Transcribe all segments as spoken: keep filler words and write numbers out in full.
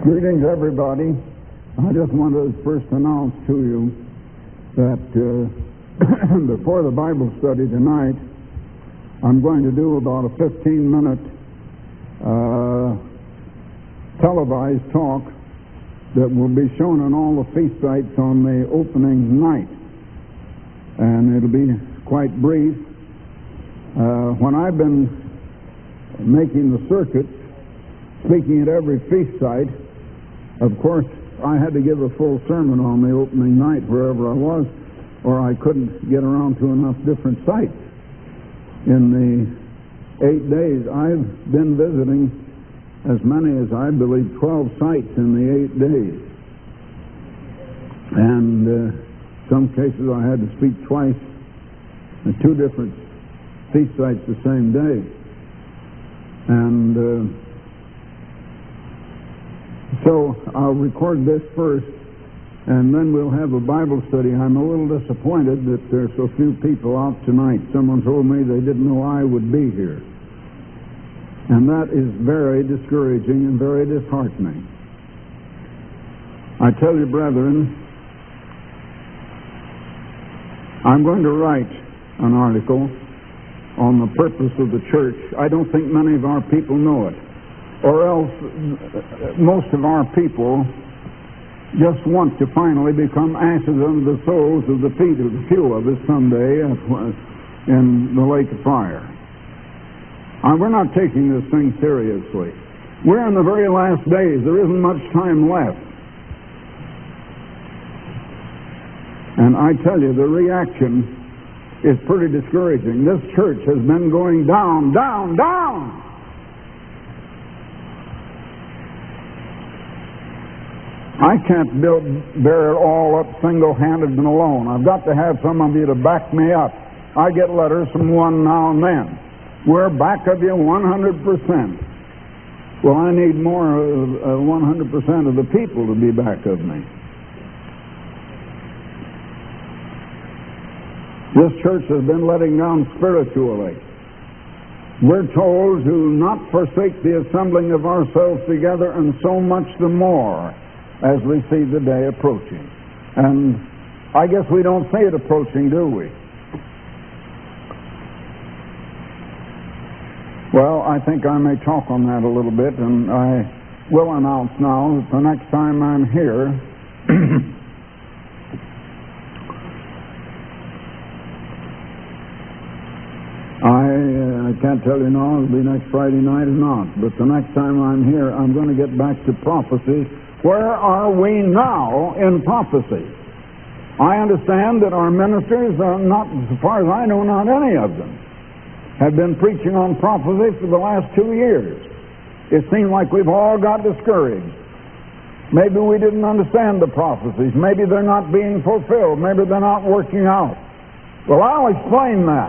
Greetings, everybody. I just wanted to first announce to you that uh, before the Bible study tonight, I'm going to do about a fifteen-minute uh, televised talk that will be shown on all the feast sites on the opening night. And it'll be quite brief. Uh, when I've been making the circuit, speaking at every feast site, of course, I had to give a full sermon on the opening night wherever I was, or I couldn't get around to enough different sites. In the eight days, I've been visiting as many as I believe twelve sites in the eight days. And uh, some cases I had to speak twice at two different feast sites the same day. And uh, So I'll record this first, and then we'll have a Bible study. I'm a little disappointed that there's so few people out tonight. Someone told me they didn't know I would be here. And that is very discouraging and very disheartening. I tell you, brethren, I'm going to write an article on the purpose of the church. I don't think many of our people know it. Or else most of our people just want to finally become ashes under the soles of the feet of the few of us someday in the lake of fire. And we're not taking this thing seriously. We're in the very last days. There isn't much time left. And I tell you, the reaction is pretty discouraging. This church has been going down, down, down. I can't build, bear it all up single-handed and alone. I've got to have some of you to back me up. I get letters from one now and then. We're back of you one hundred percent. Well, I need more of uh, one hundred percent of the people to be back of me. This church has been letting down spiritually. We're told to not forsake the assembling of ourselves together, and so much the more as we see the day approaching. And I guess we don't see it approaching, do we? Well, I think I may talk on that a little bit, and I will announce now that the next time I'm here, I, uh, I can't tell you now it'll be next Friday night or not, but the next time I'm here, I'm going to get back to prophecy. Where are we now in prophecy? I understand that our ministers, are not, as far as I know, not any of them, have been preaching on prophecy for the last two years. It seems like we've all got discouraged. Maybe we didn't understand the prophecies. Maybe they're not being fulfilled. Maybe they're not working out. Well, I'll explain that.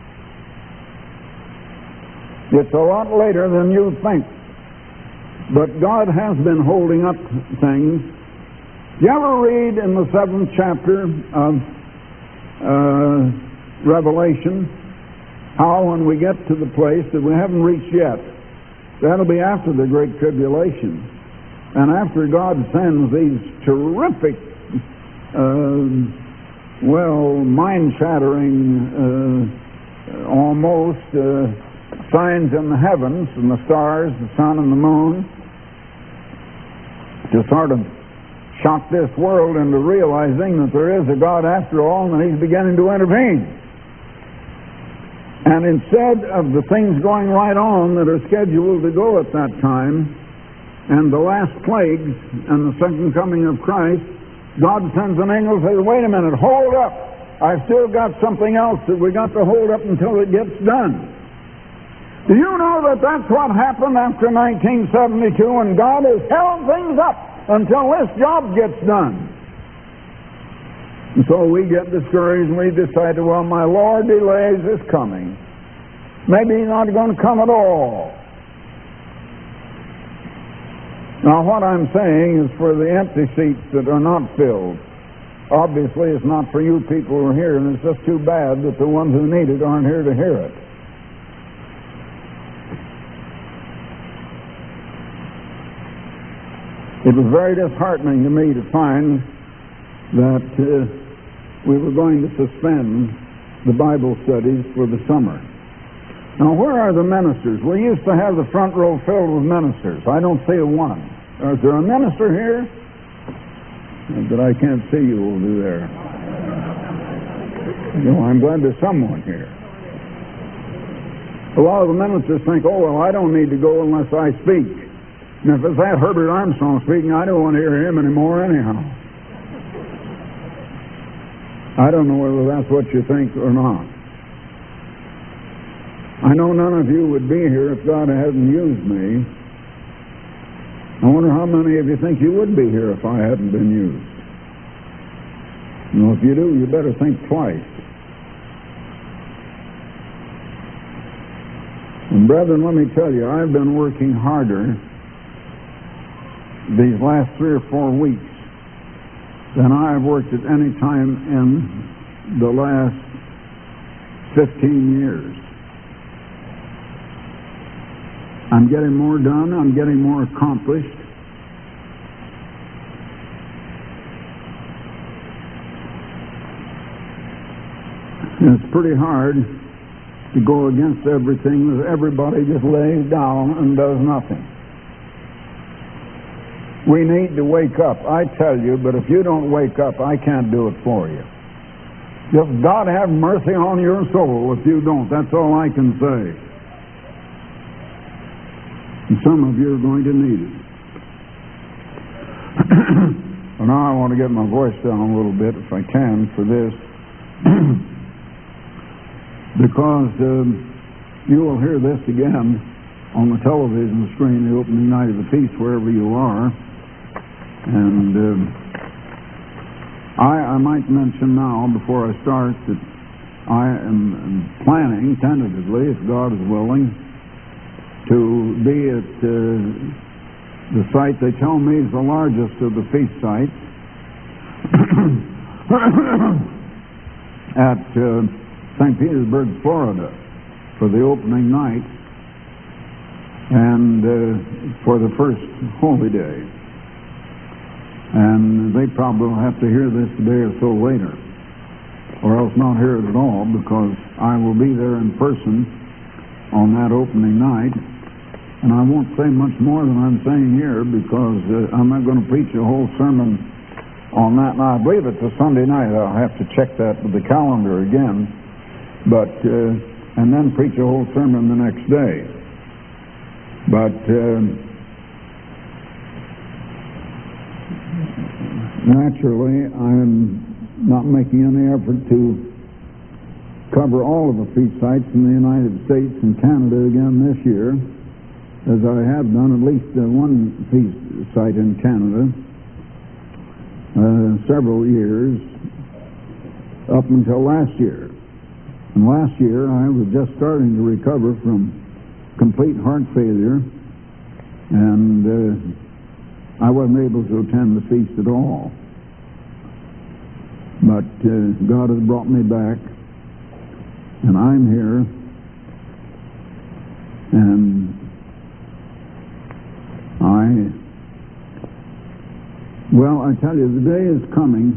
It's a lot later than you think. But God has been holding up things. You ever read in the seventh chapter of uh, Revelation how when we get to the place that we haven't reached yet, that'll be after the Great Tribulation, and after God sends these terrific, uh, well, mind-shattering, uh, almost uh, signs in the heavens, and the stars, the sun, and the moon, to sort of shock this world into realizing that there is a God after all, and that He's beginning to intervene. And instead of the things going right on that are scheduled to go at that time, and the last plagues and the second coming of Christ, God sends an angel and says, wait a minute, hold up. I've still got something else that we got to hold up until it gets done. Do you know that that's what happened after nineteen seventy-two, and God has held things up until this job gets done? And so we get discouraged and we decide, well, my Lord delays His coming. Maybe He's not going to come at all. Now, what I'm saying is for the empty seats that are not filled. Obviously, it's not for you people who are here, and it's just too bad that the ones who need it aren't here to hear it. It was very disheartening to me to find that uh, we were going to suspend the Bible studies for the summer. Now, where are the ministers? We used to have the front row filled with ministers. I don't see a one. Is there a minister here? But I can't see you over there. You know, I'm glad there's someone here. A lot of the ministers think, oh, well, I don't need to go unless I speak. And if it's that Herbert Armstrong speaking, I don't want to hear him anymore anyhow. I don't know whether that's what you think or not. I know none of you would be here if God hadn't used me. I wonder how many of you think you would be here if I hadn't been used. You know, if you do, you better think twice. And brethren, let me tell you, I've been working harder these last three or four weeks than I have worked at any time in the last fifteen years. I'm getting more done. I'm getting more accomplished. And it's pretty hard to go against everything that everybody just lays down and does nothing. We need to wake up, I tell you, but if you don't wake up, I can't do it for you. Just God have mercy on your soul if you don't. That's all I can say. And some of you are going to need it. Well, now I want to get my voice down a little bit, if I can, for this. Because um, you will hear this again on the television screen the opening night of the feast, wherever you are. And um, I, I might mention now, before I start, that I am planning, tentatively, if God is willing, to be at uh, the site they tell me is the largest of the feast sites at uh, Saint Petersburg, Florida, for the opening night and uh, for the first holy day. And they probably will have to hear this a day or so later, or else not hear it at all, because I will be there in person on that opening night. And I won't say much more than I'm saying here, because uh, I'm not going to preach a whole sermon on that. Now, I believe it's a Sunday night. I'll have to check that with the calendar again. But, uh, and then preach a whole sermon the next day. But, uh, naturally, I'm not making any effort to cover all of the feast sites in the United States and Canada again this year, as I have done at least uh, one feast site in Canada uh, several years up until last year. And last year I was just starting to recover from complete heart failure, and uh, I wasn't able to attend the feast at all. But uh, God has brought me back, and I'm here, and I, well, I tell you, the day is coming,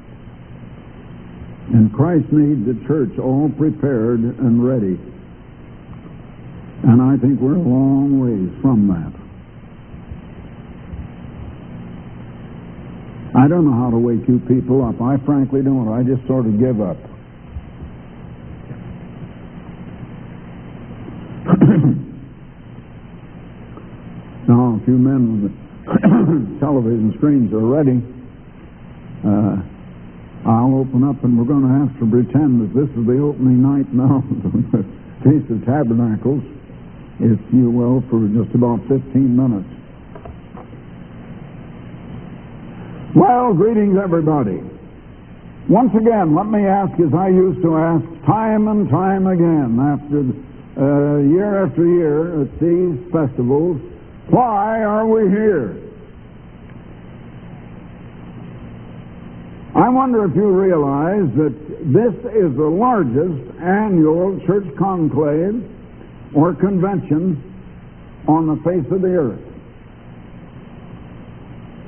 and Christ needs the church all prepared and ready. And I think we're a long ways from that. I don't know how to wake you people up. I frankly don't. I just sort of give up. Now, a few men with the television screens are ready. Uh, I'll open up, and we're going to have to pretend that this is the opening night now of the Feast of Tabernacles, if you will, for just about fifteen minutes. Well, greetings, everybody. Once again, let me ask, as I used to ask time and time again, after uh, year after year at these festivals, why are we here? I wonder if you realize that this is the largest annual church conclave or convention on the face of the earth.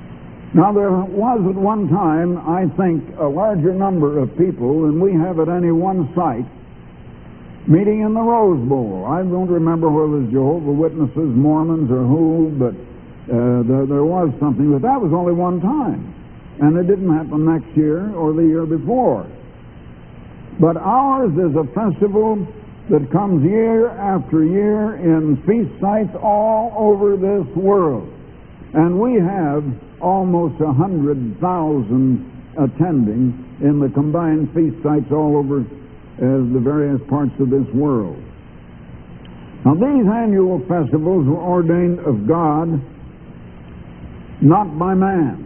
Now, there was at one time, I think, a larger number of people than we have at any one site meeting in the Rose Bowl. I don't remember whether it was Jehovah's Witnesses, Mormons, or who, but uh, there, there was something. But that was only one time. And it didn't happen next year or the year before. But ours is a festival that comes year after year in feast sites all over this world. And we have almost a hundred thousand attending in the combined feast sites all over uh, the various parts of this world. Now, these annual festivals were ordained of God, not by man.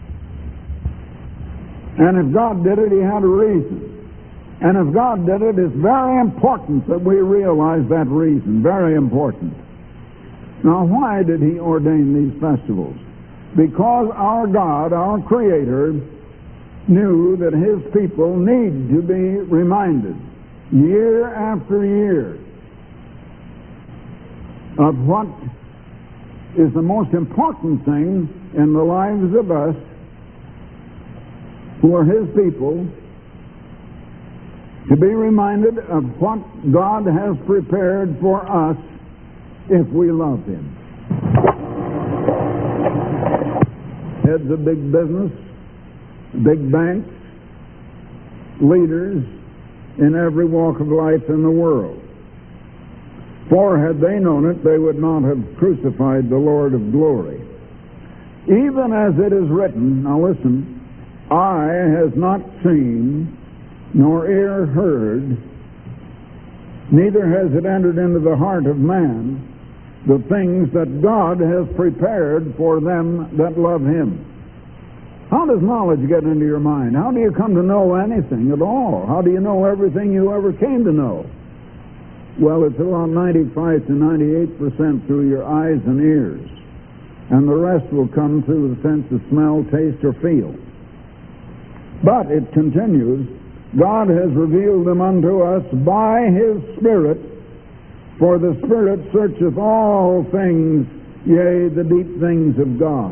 And if God did it, He had a reason. And if God did it, it's very important that we realize that reason. Very important. Now, why did He ordain these festivals? Because our God, our Creator, knew that His people need to be reminded year after year of what is the most important thing in the lives of us who are His people, to be reminded of what God has prepared for us if we love Him. Heads of big business, big banks, leaders in every walk of life in the world. For had they known it, they would not have crucified the Lord of glory. Even as it is written, now listen, eye has not seen, nor ear heard, neither has it entered into the heart of man, the things that God has prepared for them that love Him. How does knowledge get into your mind? How do you come to know anything at all? How do you know everything you ever came to know? Well, it's about ninety-five to ninety-eight percent through your eyes and ears, and the rest will come through the sense of smell, taste, or feel. But it continues, God has revealed them unto us by His Spirit, for the Spirit searcheth all things, yea, the deep things of God.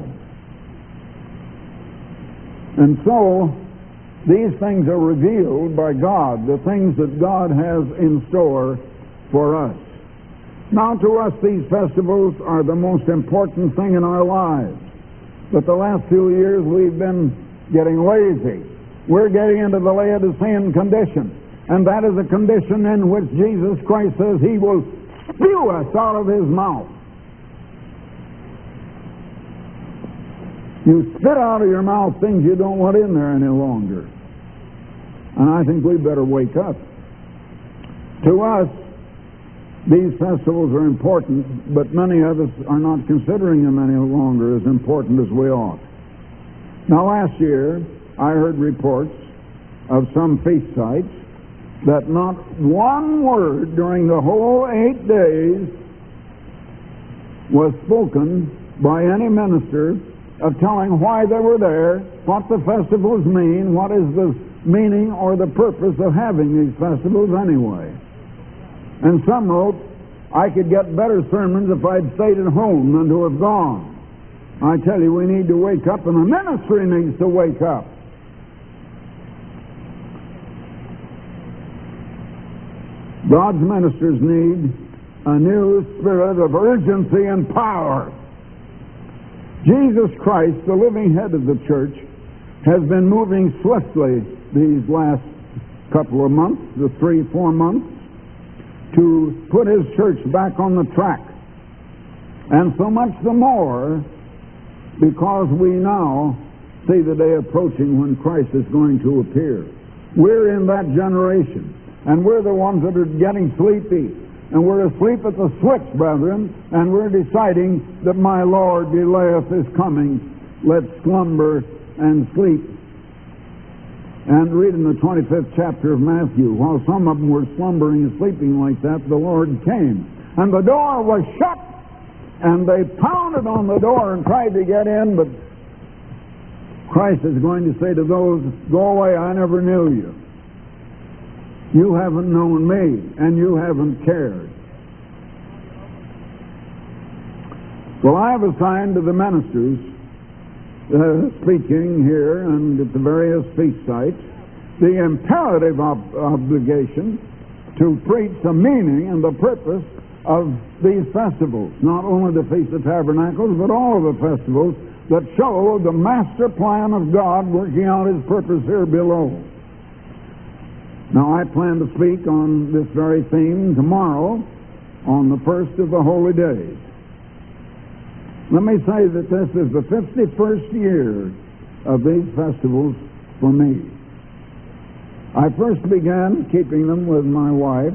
And so, these things are revealed by God, the things that God has in store for us. Now, to us, these festivals are the most important thing in our lives. But the last few years, we've been getting lazy. We're getting into the Laodicean condition. And that is a condition in which Jesus Christ says He will spew us out of His mouth. You spit out of your mouth things you don't want in there any longer. And I think we better wake up. To us, these festivals are important, but many of us are not considering them any longer as important as we ought. Now, last year, I heard reports of some feast sites that not one word during the whole eight days was spoken by any minister of telling why they were there, what the festivals mean, what is the meaning or the purpose of having these festivals anyway. And some wrote, I could get better sermons if I'd stayed at home than to have gone. I tell you, we need to wake up, and the ministry needs to wake up. God's ministers need a new spirit of urgency and power. Jesus Christ, the living head of the church, has been moving swiftly these last couple of months, the three, four months, to put His church back on the track. And so much the more because we now see the day approaching when Christ is going to appear. We're in that generation. And we're the ones that are getting sleepy. And we're asleep at the switch, brethren, and we're deciding that my Lord delayeth His coming. Let's slumber and sleep. And read in the twenty-fifth chapter of Matthew, while some of them were slumbering and sleeping like that, the Lord came. And the door was shut, and they pounded on the door and tried to get in, but Christ is going to say to those, go away, I never knew you. You haven't known me, and you haven't cared. Well, I have assigned to the ministers uh, speaking here and at the various feast sites, the imperative ob- obligation to preach the meaning and the purpose of these festivals, not only the Feast of Tabernacles, but all of the festivals that show the master plan of God working out His purpose here below. Now, I plan to speak on this very theme tomorrow on the first of the holy days. Let me say that this is the fifty-first year of these festivals for me. I first began keeping them with my wife.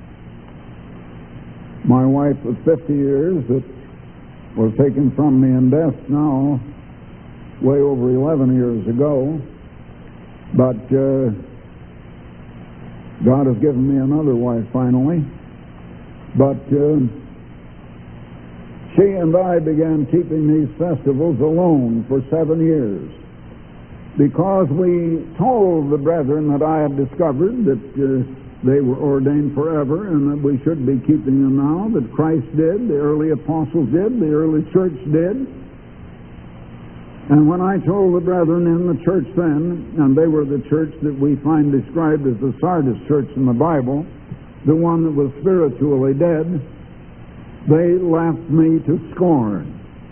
My wife of fifty years that was taken from me in death now, way over eleven years ago. But uh, God has given me another wife finally. But uh, she and I began keeping these festivals alone for seven years. Because we told the brethren that I had discovered that uh, they were ordained forever and that we should be keeping them now, that Christ did, the early apostles did, the early church did. And when I told the brethren in the church then, and they were the church that we find described as the Sardis church in the Bible, the one that was spiritually dead, they laughed me to scorn.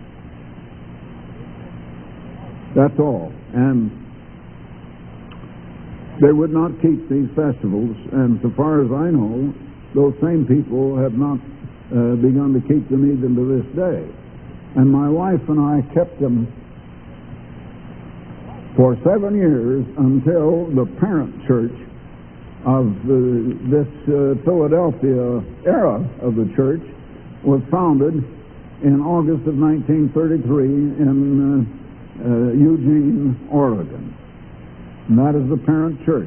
That's all. And they would not keep these festivals, and so far as I know, those same people have not uh, begun to keep them even to this day. And my wife and I kept them for seven years until the parent church of the, this uh, Philadelphia era of the church was founded in August of nineteen thirty-three in uh, Uh, Eugene, Oregon. And that is the parent church.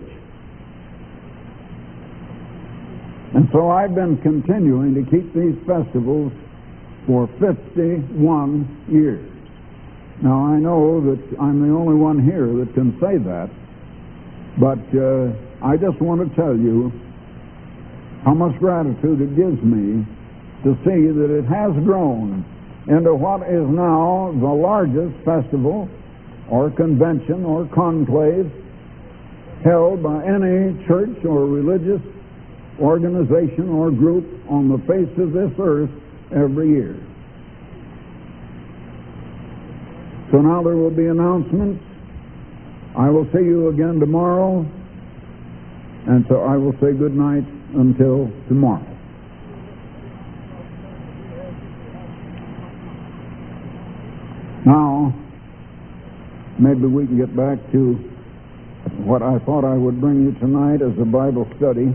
And so I've been continuing to keep these festivals for fifty-one years. Now I know that I'm the only one here that can say that, but uh, I just want to tell you how much gratitude it gives me to see that it has grown into what is now the largest festival or convention or conclave held by any church or religious organization or group on the face of this earth every year. So now there will be announcements. I will see you again tomorrow, and so I will say good night until tomorrow. Now, maybe we can get back to what I thought I would bring you tonight as a Bible study.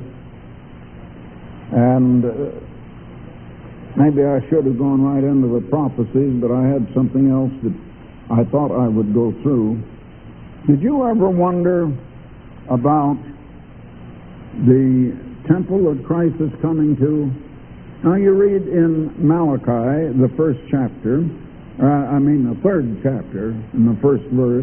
And uh, maybe I should have gone right into the prophecies, but I had something else that I thought I would go through. Did you ever wonder about the temple that Christ is coming to? Now, you read in Malachi, the first chapter, Uh, I mean the third chapter, in the first verse,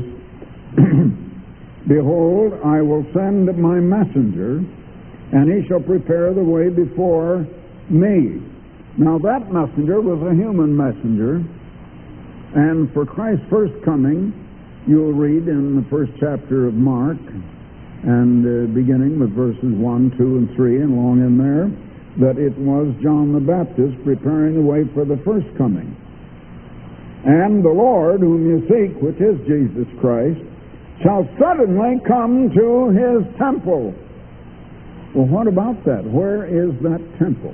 Behold, I will send my messenger, and he shall prepare the way before me. Now that messenger was a human messenger, and for Christ's first coming, you'll read in the first chapter of Mark, and uh, beginning with verses one, two, and three, and along in there, that it was John the Baptist preparing the way for the first coming. And the Lord, whom you seek, which is Jesus Christ, shall suddenly come to His temple. Well, what about that? Where is that temple?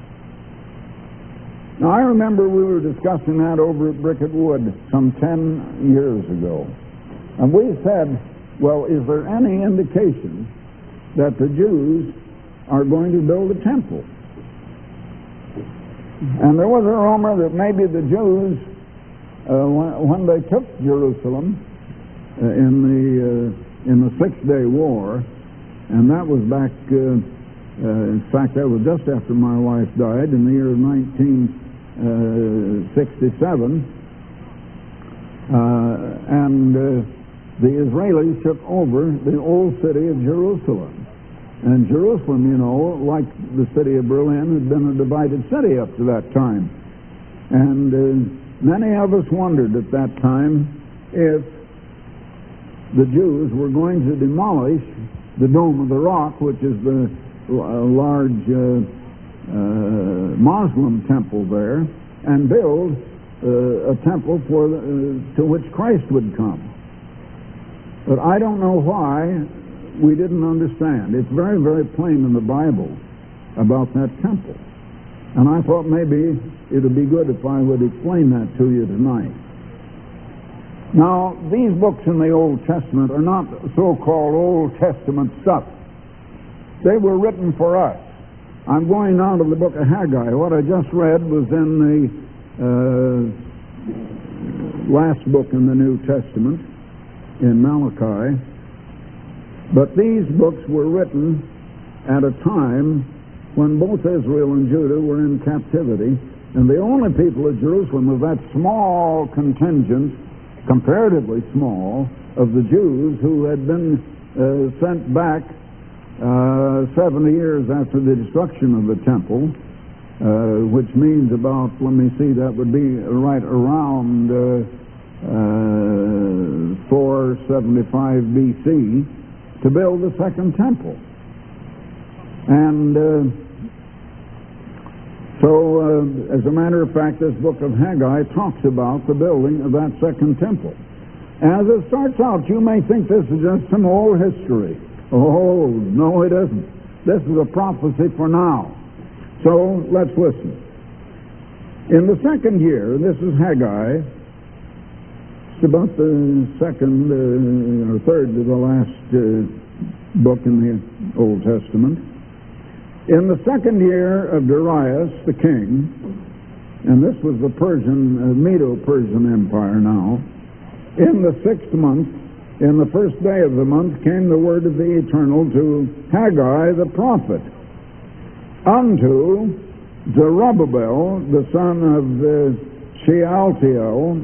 Now, I remember we were discussing that over at Bricket Wood some ten years ago. And we said, well, is there any indication that the Jews are going to build a temple? And there was a rumor that maybe the Jews, Uh, when, when they took Jerusalem uh, in the uh, in the Six Day War, and that was back. Uh, uh, in fact, that was just after my wife died in the year of nineteen sixty-seven, uh, and uh, the Israelis took over the old city of Jerusalem. And Jerusalem, you know, like the city of Berlin, had been a divided city up to that time, and. Uh, Many of us wondered at that time if the Jews were going to demolish the Dome of the Rock, which is the uh, large uh, uh, Muslim temple there, and build uh, a temple for the, uh, to which Christ would come. But I don't know why we didn't understand. It's very, very plain in the Bible about that temple. And I thought maybe it would be good if I would explain that to you tonight. Now, these books in the Old Testament are not so-called Old Testament stuff. They were written for us. I'm going now to the book of Haggai. What I just read was in the uh, last book in the New Testament, in Malachi. But these books were written at a time when both Israel and Judah were in captivity, and the only people of Jerusalem was that small contingent, comparatively small, of the Jews who had been uh, sent back uh, seventy years after the destruction of the temple, uh, which means about, let me see, that would be right around uh, uh, four seventy-five B C, to build the second temple. And uh, so, uh, as a matter of fact, this book of Haggai talks about the building of that second temple. As it starts out, you may think this is just some old history. Oh, no, it isn't. This is a prophecy for now. So, let's listen. In the second year, this is Haggai, it's about the second uh, or third to the last uh, book in the Old Testament. In the second year of Darius the king, and this was the Persian, uh, Medo-Persian Empire now, in the sixth month, in the first day of the month, came the word of the Eternal to Haggai the prophet, unto Zerubbabel, the son of uh, Shealtiel.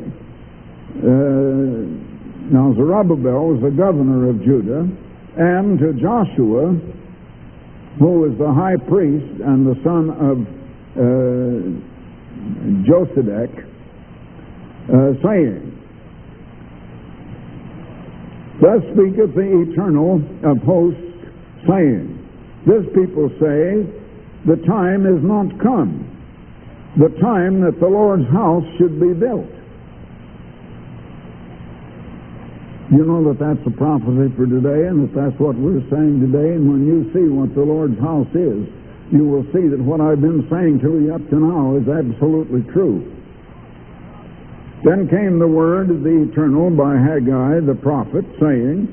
Uh, now Zerubbabel was the governor of Judah, and to Joshua, who was the high priest and the son of uh, Josedek, uh, saying, Thus speaketh the Eternal of hosts, saying, This people say, the time is not come, the time that the Lord's house should be built. You know that that's a prophecy for today, and that that's what we're saying today. And when you see what the Lord's house is, you will see that what I've been saying to you up to now is absolutely true. Then came the word of the Eternal by Haggai the prophet, saying,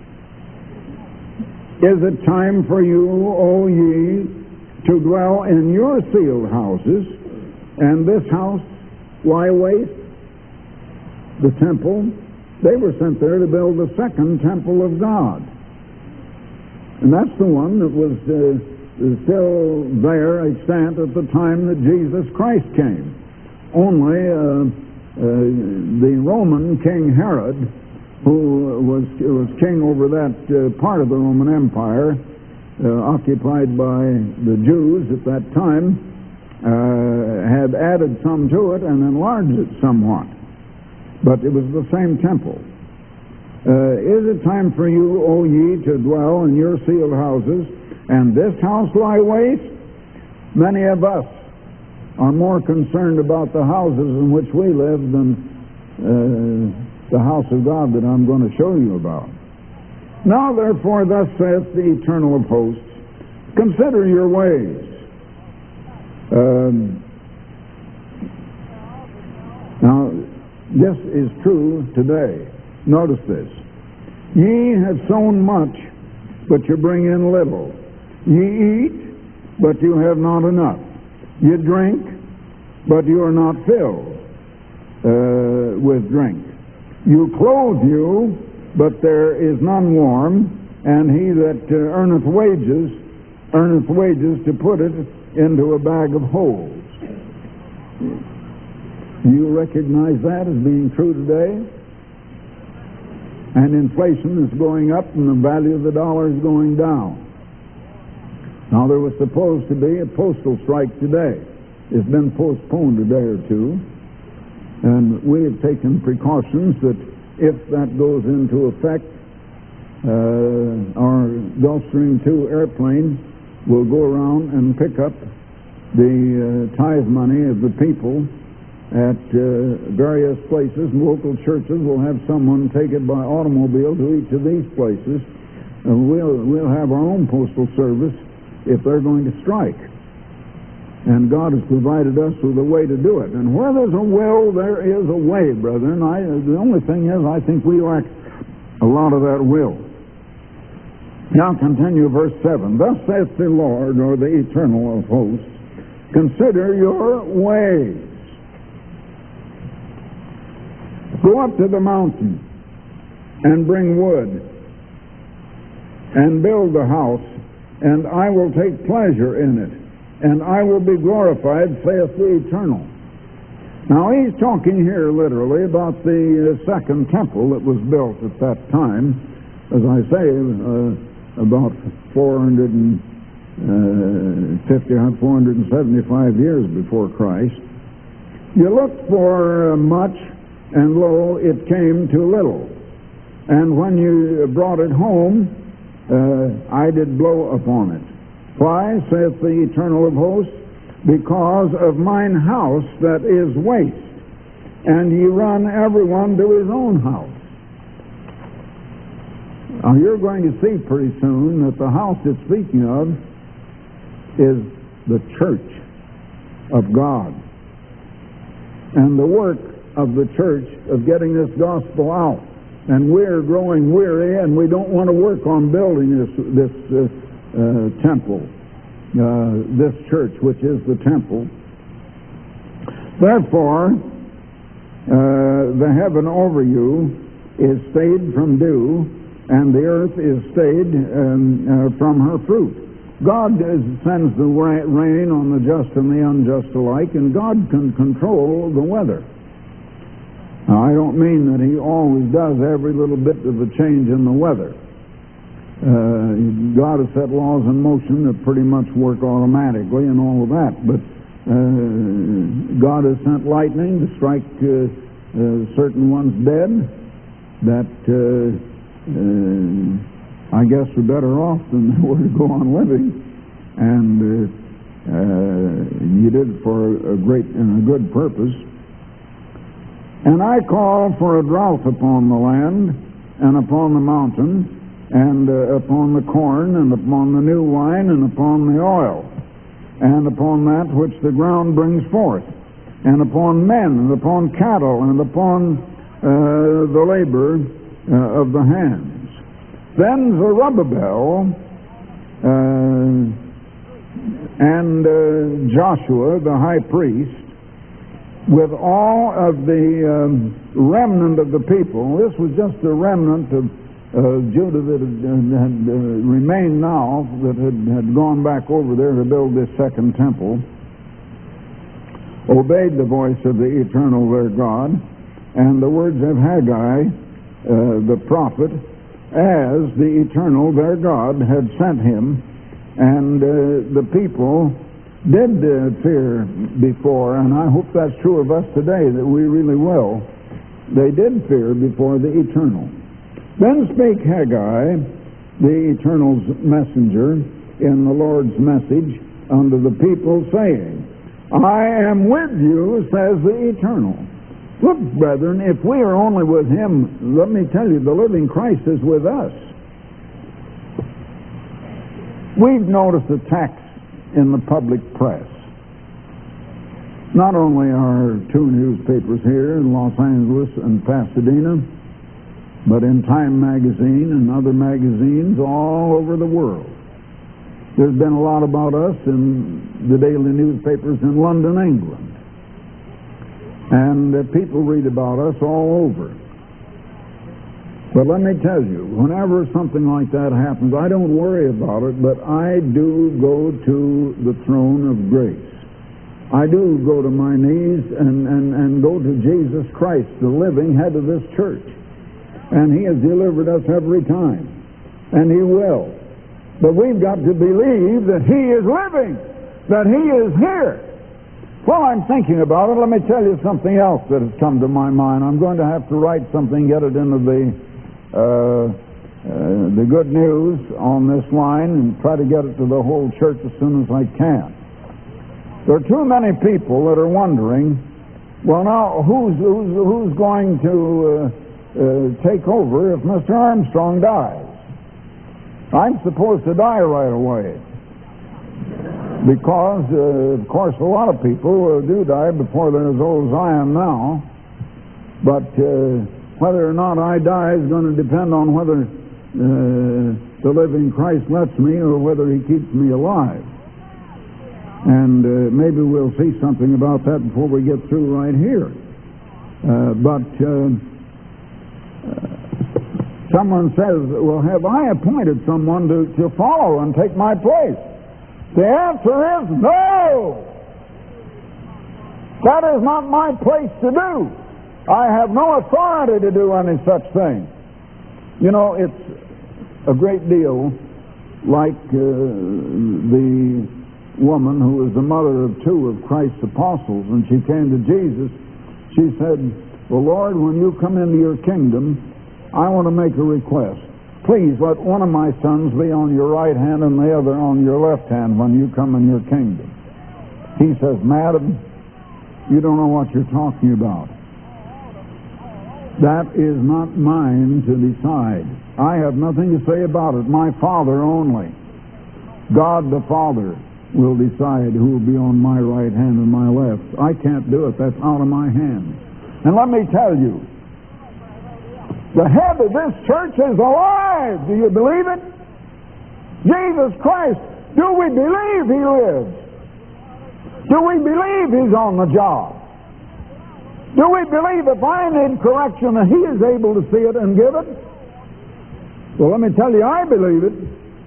Is it time for you, O ye, to dwell in your sealed houses, and this house lie waste? The temple, they were sent there to build the second temple of God. And that's the one that was uh, still there extant at the time that Jesus Christ came. Only uh, uh, the Roman King Herod, who was, was king over that uh, part of the Roman Empire, uh, occupied by the Jews at that time, uh, had added some to it and enlarged it somewhat. But it was the same temple. Uh, is it time for you, O ye, to dwell in your sealed houses, and this house lie waste? Many of us are more concerned about the houses in which we live than uh, the house of God that I'm going to show you about. Now, therefore, thus saith the Eternal of hosts, consider your ways. Um, now, this is true today. Notice this. Ye have sown much, but you bring in little. Ye eat, but you have not enough. You drink, but you are not filled uh, with drink. You clothe you, but there is none warm, and he that uh, earneth wages, earneth wages to put it into a bag of holes. Do you recognize that as being true today? And inflation is going up and the value of the dollar is going down. Now, there was supposed to be a postal strike today. It's been postponed a day or two. And we have taken precautions that if that goes into effect, uh, our Gulfstream two airplane will go around and pick up the uh, tithe money of the people at uh, various places. Local churches will have someone take it by automobile to each of these places. And we'll, we'll have our own postal service if they're going to strike. And God has provided us with a way to do it. And where there's a will, there is a way, brethren. I, the only thing is, I think we lack a lot of that will. Now continue verse seven. Thus saith the Lord, or the Eternal of hosts, consider your ways. Go up to the mountain and bring wood and build the house, and I will take pleasure in it, and I will be glorified, saith the Eternal. Now he's talking here literally about the uh, second temple that was built at that time. As I say, uh, about four hundred fifty, four hundred seventy-five years before Christ. You looked for much, and lo, it came to little. And when you brought it home, uh, I did blow upon it. Why, saith the Eternal of hosts? Because of mine house that is waste, and ye run every one to his own house. Now you're going to see pretty soon that the house it's speaking of is the church of God. And the work of the church of getting this gospel out. And we're growing weary, and we don't want to work on building this, this uh, uh, temple, uh, this church, which is the temple. Therefore, uh, the heaven over you is stayed from dew, and the earth is stayed um, uh, from her fruit. God is, sends the rain on the just and the unjust alike, and God can control the weather. Now, I don't mean that He always does every little bit of a change in the weather. Uh, God has set laws in motion that pretty much work automatically and all of that, but uh, God has sent lightning to strike uh, uh, certain ones dead that uh, Uh, I guess we're better off than they were to go on living. And uh, uh, you did it for a great and a good purpose. And I call for a drought upon the land, and upon the mountain, and uh, upon the corn, and upon the new wine, and upon the oil, and upon that which the ground brings forth, and upon men, and upon cattle, and upon uh, the labor Uh, of the hands. Then Zerubbabel uh, and uh, Joshua, the high priest, with all of the um, remnant of the people. This was just a remnant of uh, Judah that had, had uh, remained now, that had, had gone back over there to build this second temple, obeyed the voice of the Eternal their God, and the words of Haggai, Uh, the prophet, as the Eternal their God had sent him. And uh, the people did uh, fear before, and I hope that's true of us today, that we really will. They did fear before the Eternal. Then spake Haggai, the Eternal's messenger, in the Lord's message unto the people, saying, I am with you, says the Eternal. Look, brethren, if we are only with Him, let me tell you, the living Christ is with us. We've noticed attacks in the public press. Not only our two newspapers here in Los Angeles and Pasadena, but in Time magazine and other magazines all over the world. There's been a lot about us in the daily newspapers in London, England. And uh, people read about us all over. But let me tell you, whenever something like that happens, I don't worry about it, but I do go to the throne of grace. I do go to my knees and, and, and go to Jesus Christ, the living head of this church. And He has delivered us every time. And He will. But we've got to believe that He is living, that He is here. While I'm thinking about it, let me tell you something else that has come to my mind. I'm going to have to write something, get it into the uh, uh, the good news on this line, and try to get it to the whole church as soon as I can. There are too many people that are wondering, well, now who's who's, who's going to uh, uh, take over if Mister Armstrong dies? I'm supposed to die right away. Because, uh, of course, a lot of people uh, do die before they're as old as I am now. But uh, whether or not I die is going to depend on whether uh, the living Christ lets me or whether he keeps me alive. And uh, maybe we'll see something about that before we get through right here. Uh, but uh, someone says, well, have I appointed someone to, to follow and take my place? The answer is no. That is not my place to do. I have no authority to do any such thing. You know, it's a great deal like uh, the woman who was the mother of two of Christ's apostles, and she came to Jesus. She said, well, Lord, when you come into your kingdom, I want to make a request. Please let one of my sons be on your right hand and the other on your left hand when you come in your kingdom. He says, Madam, you don't know what you're talking about. That is not mine to decide. I have nothing to say about it. My Father only. God the Father will decide who will be on my right hand and my left. I can't do it. That's out of my hands. And let me tell you, the head of this church is alive. Do you believe it? Jesus Christ. Do we believe he lives? Do we believe he's on the job? Do we believe if I need correction that he is able to see it and give it? Well, let me tell you, I believe it.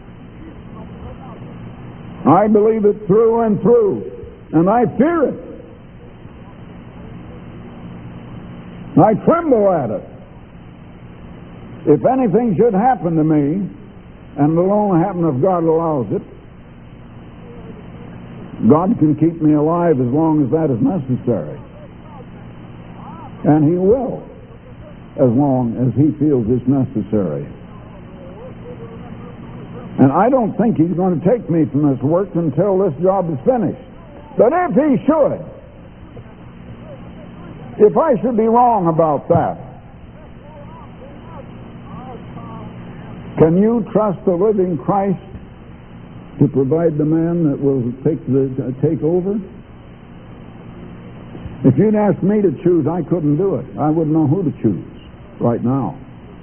I believe it through and through. And I fear it. I tremble at it. If anything should happen to me, and it'll only happen if God allows it, God can keep me alive as long as that is necessary. And he will, as long as he feels it's necessary. And I don't think he's going to take me from this work until this job is finished. But if he should, if I should be wrong about that, can you trust the living Christ to provide the man that will take the uh, take over? If you'd asked me to choose, I couldn't do it. I wouldn't know who to choose right now.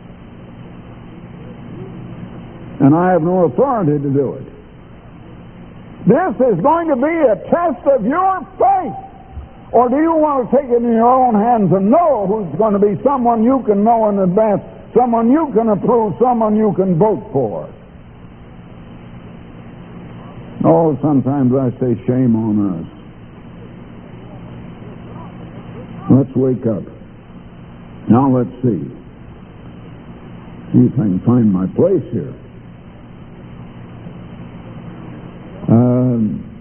And I have no authority to do it. This is going to be a test of your faith. Or do you want to take it in your own hands and know who's going to be someone you can know in advance, someone you can approve, someone you can vote for? Oh, sometimes I say shame on us. Let's wake up. Now let's see. See if I can find my place here. Um,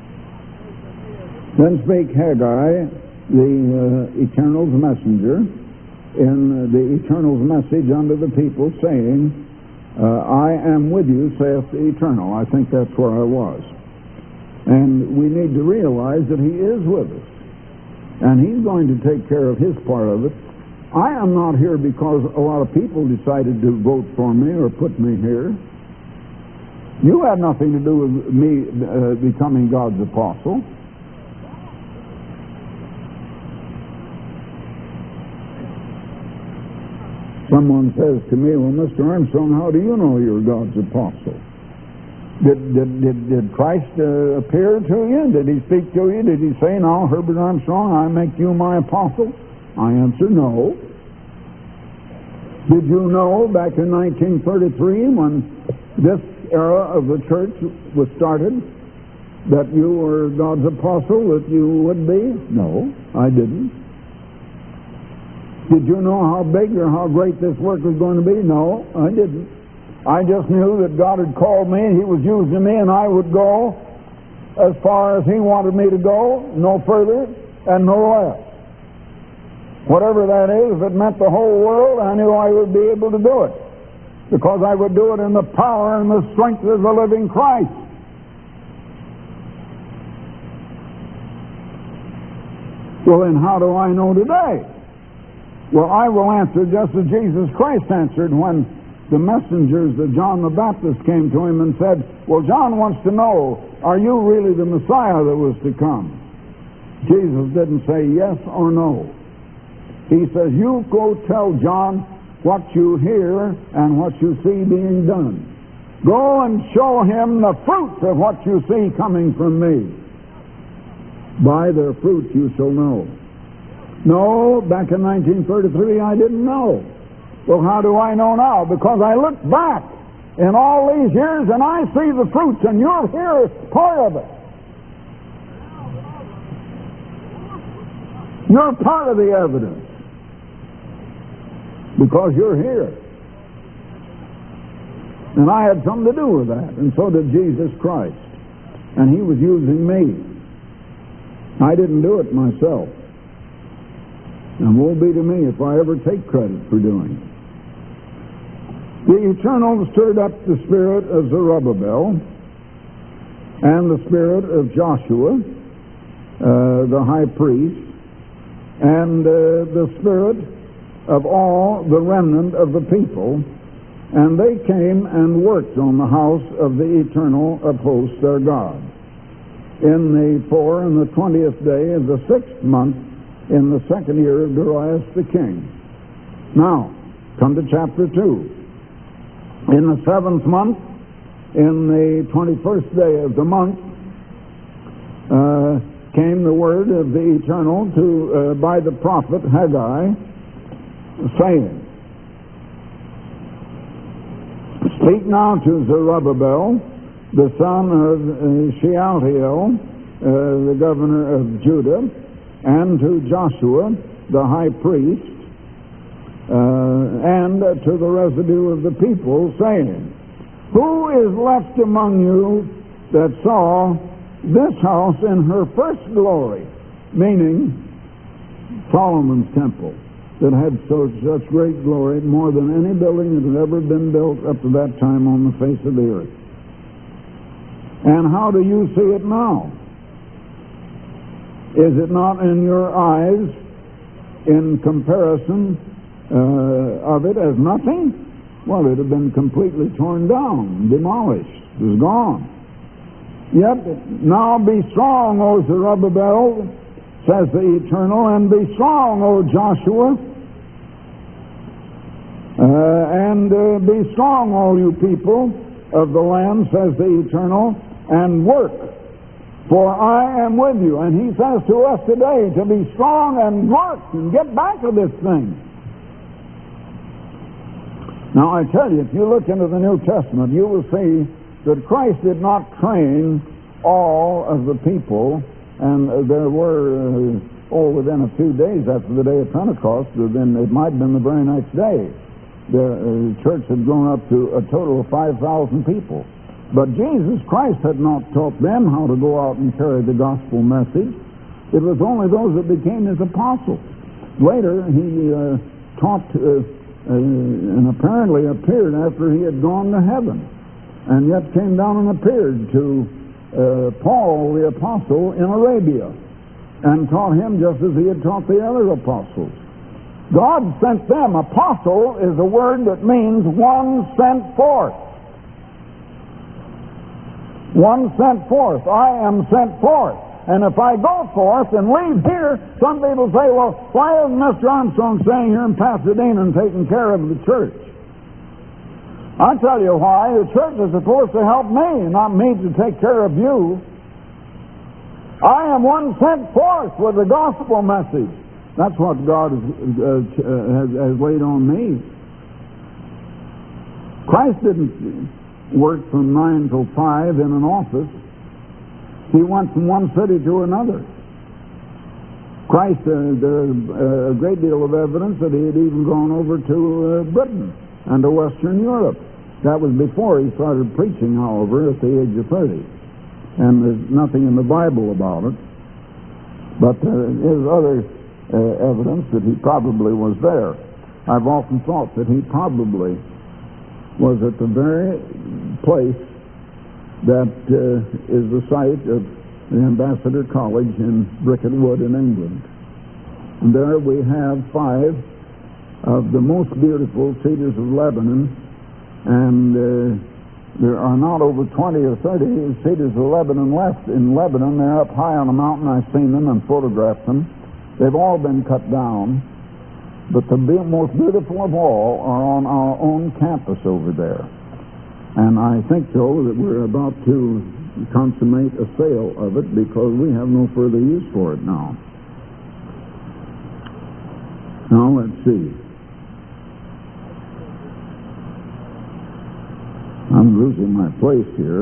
then spake Haggai, the uh, Eternal's messenger, in uh, the Eternal's message unto the people, saying, uh, I am with you, saith the Eternal. I think that's where I was. And we need to realize that he is with us. And he's going to take care of his part of it. I am not here because a lot of people decided to vote for me or put me here. You had nothing to do with me uh, becoming God's apostle. Someone says to me, well, Mister Armstrong, how do you know you're God's apostle? Did, did, did, did Christ uh, appear to you? Did he speak to you? Did he say, now, Herbert Armstrong, I make you my apostle? I answer, no. Did you know back in nineteen thirty-three, when this era of the church was started, that you were God's apostle, that you would be? No, I didn't. Did you know how big or how great this work was going to be? No, I didn't. I just knew that God had called me, he was using me, and I would go as far as He wanted me to go, no further and no less. Whatever that is, if it meant the whole world, I knew I would be able to do it, because I would do it in the power and the strength of the living Christ. Well, then how do I know today? Well, I will answer just as Jesus Christ answered when the messengers of John the Baptist came to him and said, well, John wants to know, are you really the Messiah that was to come? Jesus didn't say yes or no. He says, you go tell John what you hear and what you see being done. Go and show him the fruits of what you see coming from me. By their fruits you shall know. No, back in nineteen thirty-three I didn't know. Well, how do I know now? Because I look back in all these years and I see the fruits, and you're here as part of it. You're part of the evidence, because you're here. And I had something to do with that, and so did Jesus Christ. And He was using me. I didn't do it myself. And woe be to me if I ever take credit for doing it. The Eternal stirred up the spirit of Zerubbabel and the spirit of Joshua, uh, the high priest, and uh, the spirit of all the remnant of the people, and they came and worked on the house of the Eternal of hosts, their God, in the four and the twentieth day of the sixth month, in the second year of Darius the king. Now, come to chapter two. In the seventh month, in the twenty-first day of the month, uh, came the word of the Eternal to uh, by the prophet Haggai, saying, speak now to Zerubbabel, the son of uh, Shealtiel, uh, the governor of Judah, and to Joshua, the high priest, uh, and uh, to the residue of the people, saying, who is left among you that saw this house in her first glory? Meaning Solomon's temple, that had so, such great glory, more than any building that had ever been built up to that time on the face of the earth. And how do you see it now? Is it not in your eyes, in comparison uh, of it, as nothing? Well, it had been completely torn down, demolished, it was gone. Yet, now be strong, O Zerubbabel, says the Eternal, and be strong, O Joshua, uh, and uh, be strong, all you people of the land, says the Eternal, and work, for I am with you. And He says to us today to be strong and work and get back to this thing. Now, I tell you, if you look into the New Testament, you will see that Christ did not train all of the people, and uh, there were, uh, oh, within a few days after the day of Pentecost, then it might have been the very next day, the uh, church had grown up to a total of five thousand people. But Jesus Christ had not taught them how to go out and carry the gospel message. It was only those that became His apostles. Later, He uh, taught uh, uh, and apparently appeared after He had gone to heaven, and yet came down and appeared to uh, Paul the apostle in Arabia, and taught him just as He had taught the other apostles. God sent them. Apostle is a word that means one sent forth. One sent forth. I am sent forth. And if I go forth and leave here, some people say, well, why isn't Mister Armstrong staying here in Pasadena and taking care of the church? I'll tell you why. The church is supposed to help me, not me to take care of you. I am one sent forth with the gospel message. That's what God has, uh, has, has laid on me. Christ didn't work from nine till five in an office. He went from one city to another. Christ, uh, there's a great deal of evidence that He had even gone over to uh, Britain and to Western Europe. That was before He started preaching, however, at the age of thirty. and there's nothing in the Bible about it. But there is other uh, evidence that he probably was there. I've often thought that he probably was at the very place that uh, is the site of the Ambassador College in Bricket Wood in England. And there we have five of the most beautiful cedars of Lebanon, and uh, there are not over twenty or thirty cedars of Lebanon left in Lebanon. They're up high on a mountain. I've seen them and photographed them. They've all been cut down, but the be- most beautiful of all are on our own campus over there. And I think, though, that we're about to consummate a sale of it because we have no further use for it now. Now, let's see. I'm losing my place here.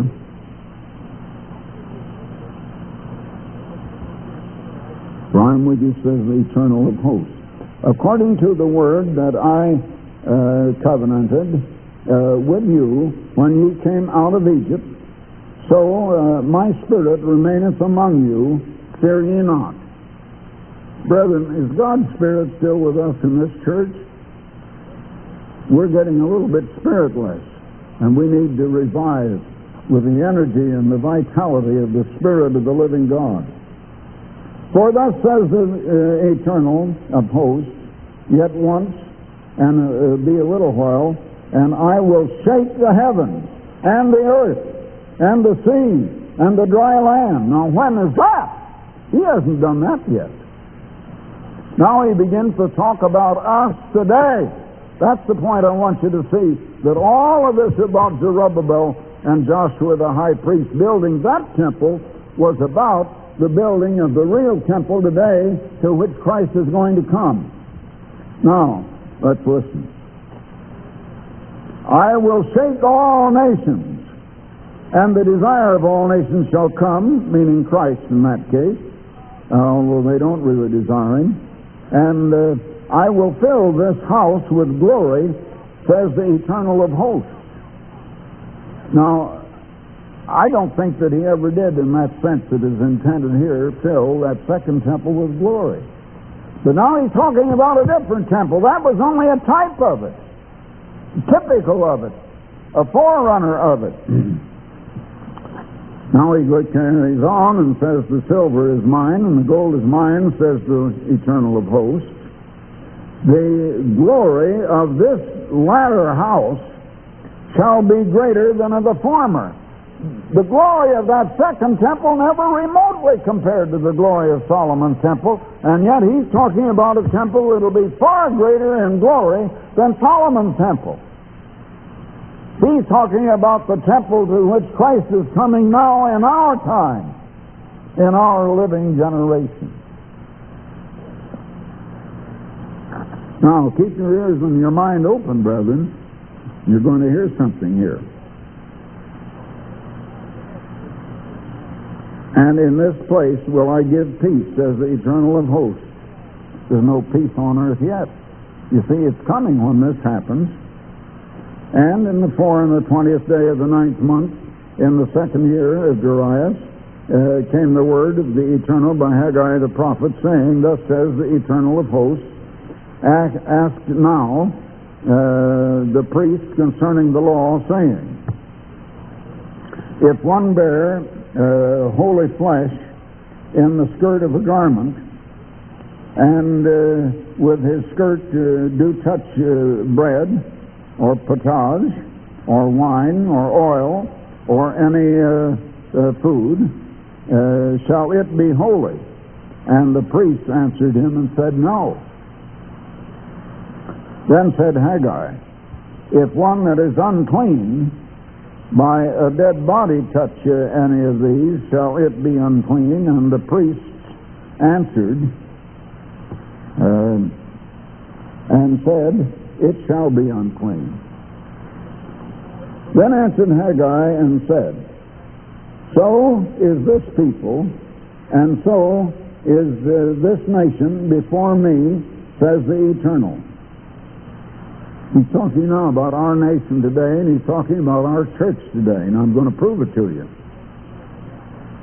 For I'm with you, says the Eternal of hosts. According to the word that I uh, covenanted uh, with you when you came out of Egypt, so uh, my spirit remaineth among you, fear ye not. Brethren, is God's Spirit still with us in this church? We're getting a little bit spiritless, and we need to revive with the energy and the vitality of the Spirit of the living God. For thus says the uh, Eternal of hosts, yet once, and uh, be a little while, and I will shake the heavens, and the earth, and the sea, and the dry land. Now when is that? He hasn't done that yet. Now he begins to talk about us today. That's the point I want you to see, that all of this about Zerubbabel and Joshua the high priest building that temple was about the building of the real temple today to which Christ is going to come. Now, let's listen. I will shake all nations, and the desire of all nations shall come, meaning Christ in that case, although they don't really desire him. And uh, I will fill this house with glory, says the Eternal of hosts. Now, I don't think that he ever did, in that sense that is intended here, fill that second temple with glory. But now he's talking about a different temple. That was only a type of it, typical of it, a forerunner of it. Now he carries on and says, the silver is mine and the gold is mine, says the Eternal of hosts. The glory of this latter house shall be greater than of the former. The glory of that second temple never remotely compared to the glory of Solomon's temple, and yet he's talking about a temple that will be far greater in glory than Solomon's temple. He's talking about the temple to which Christ is coming now in our time, in our living generation. Now, keep your ears and your mind open, brethren. You're going to hear something here. And in this place will I give peace, says the Eternal of hosts. There's no peace on earth yet. You see, it's coming when this happens. And in the four and the twentieth day of the ninth month, in the second year of Darius, uh, came the word of the Eternal by Haggai the prophet, saying, thus says the Eternal of hosts, ask, ask now uh, the priest concerning the law, saying, if one bear uh, holy flesh in the skirt of a garment, and uh, with his skirt uh, do touch uh, bread, or potage, or wine, or oil, or any uh, uh, food, uh, shall it be holy? And the priest answered him and said, no. Then said Haggai, if one that is unclean by a dead body touch uh, any of these, shall it be unclean? And the priest answered uh, and said, it shall be unclean. Then answered Haggai and said, so is this people, and so is uh, this nation before me, says the Eternal. He's talking now about our nation today, and he's talking about our church today, and I'm going to prove it to you.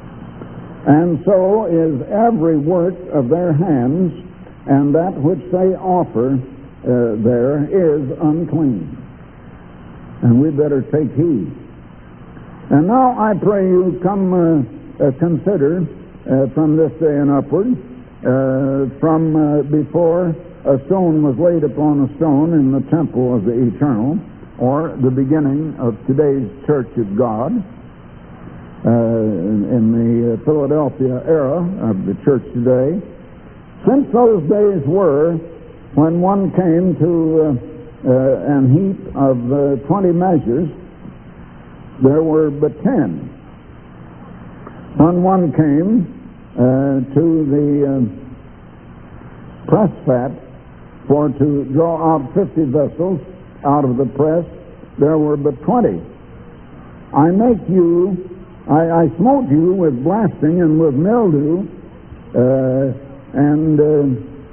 And so is every work of their hands, and that which they offer uh, there is unclean. And we better take heed. And now I pray you come uh, uh, consider uh, from this day and upward, uh, from uh, before a stone was laid upon a stone in the temple of the Eternal, or the beginning of today's Church of God, uh, in, in the Philadelphia era of the church today, since those days were when one came to uh, uh, an heap of uh, twenty measures, there were but ten. When one came uh, to the uh, press fat for to draw out fifty vessels out of the press, there were but twenty. I make you, I, I smote you with blasting and with mildew, uh, and uh,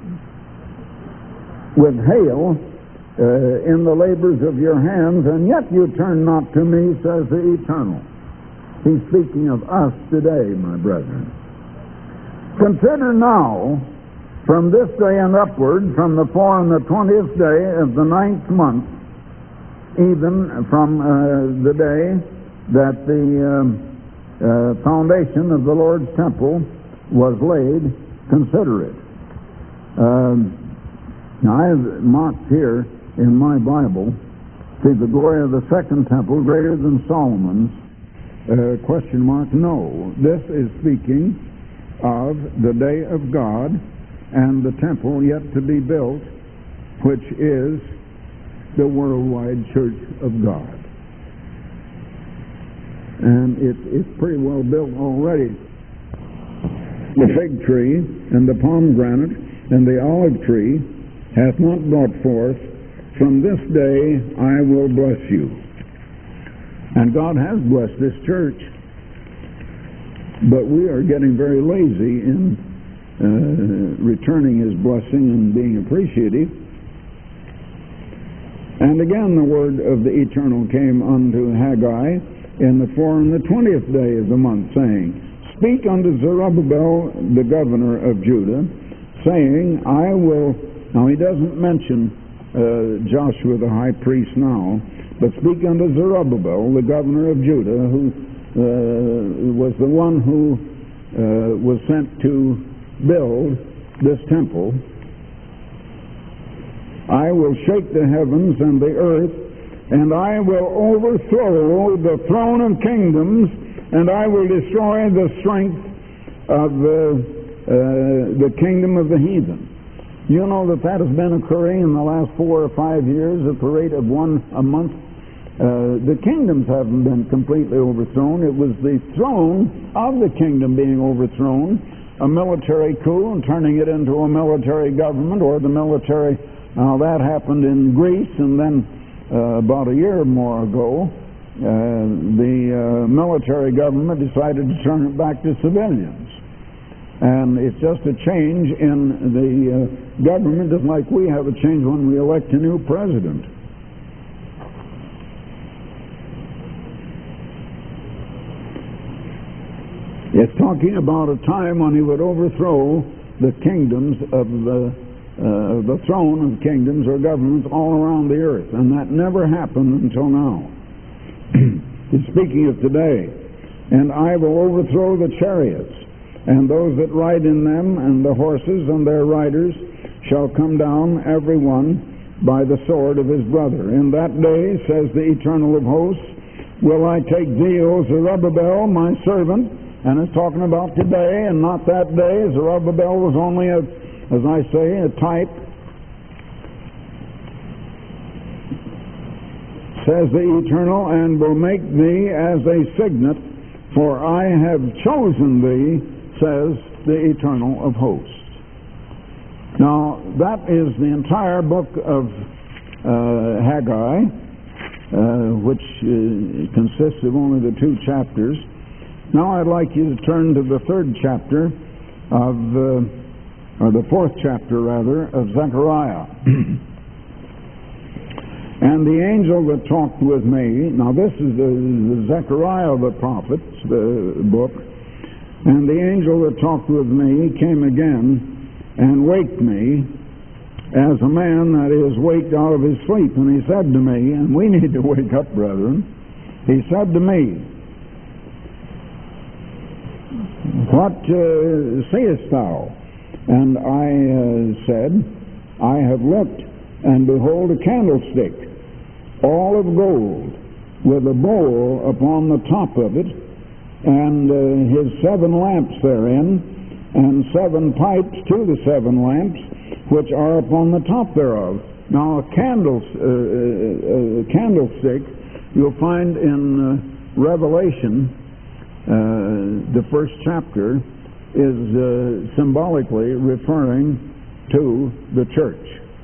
with hail uh, in the labors of your hands, and yet you turn not to me, says the Eternal. He's speaking of us today, my brethren. Consider now, from this day and upward, from the four and the twentieth day of the ninth month, even from uh, the day that the um, uh, foundation of the Lord's temple was laid, consider it. Um, now I have marked here in my Bible, see, the glory of the second temple greater than Solomon's, uh, question mark, no. This is speaking of the day of God and the temple yet to be built, which is the worldwide church of God. And it, it's pretty well built already. The fig tree and the pomegranate and the olive tree hath not brought forth. From this day I will bless you. And God has blessed this church. But we are getting very lazy in uh, returning His blessing and being appreciative. And again the word of the Eternal came unto Haggai in the four and the twentieth day of the month, saying, Speak unto Zerubbabel, the governor of Judah, saying, I will... Now he doesn't mention uh, Joshua the high priest now, but speak unto Zerubbabel, the governor of Judah, who uh, was the one who uh, was sent to build this temple. I will shake the heavens and the earth, and I will overthrow the throne of kingdoms, and I will destroy the strength of uh, uh, the kingdom of the heathen. You know that that has been occurring in the last four or five years at the rate of one a month. Uh, the kingdoms haven't been completely overthrown. It was the throne of the kingdom being overthrown, a military coup and turning it into a military government, or the military... Now that happened in Greece, and then uh, about a year or more ago, uh, the uh, military government decided to turn it back to civilians. And it's just a change in the uh, government, just like we have a change when we elect a new president. It's talking about a time when he would overthrow the kingdoms of the Uh, the throne of kingdoms or governments all around the earth, and that never happened until now. He's speaking of today. And I will overthrow the chariots, and those that ride in them, and the horses and their riders shall come down, every one by the sword of his brother. In that day, says the Eternal of hosts, will I take thee, O Zerubbabel, my servant. And it's talking about today and not that day. Zerubbabel was only a As I say, a type, says the Eternal, and will make thee as a signet, for I have chosen thee, says the Eternal of hosts. Now, that is the entire book of uh, Haggai, uh, which uh, consists of only the two chapters. Now I'd like you to turn to the third chapter of... Uh, or the fourth chapter, rather, of Zechariah. And the angel that talked with me, now this is the, the Zechariah the prophet's the book, And the angel that talked with me came again and waked me as a man that is waked out of his sleep. And he said to me, and we need to wake up, brethren, he said to me, what uh, sayest thou? And I uh, said, I have looked, and behold, a candlestick, all of gold, with a bowl upon the top of it, and uh, his seven lamps therein, and seven pipes to the seven lamps, which are upon the top thereof. Now, a candles, uh, uh, uh, candlestick, you'll find in uh, Revelation, uh, the first chapter, is uh, symbolically referring to the church.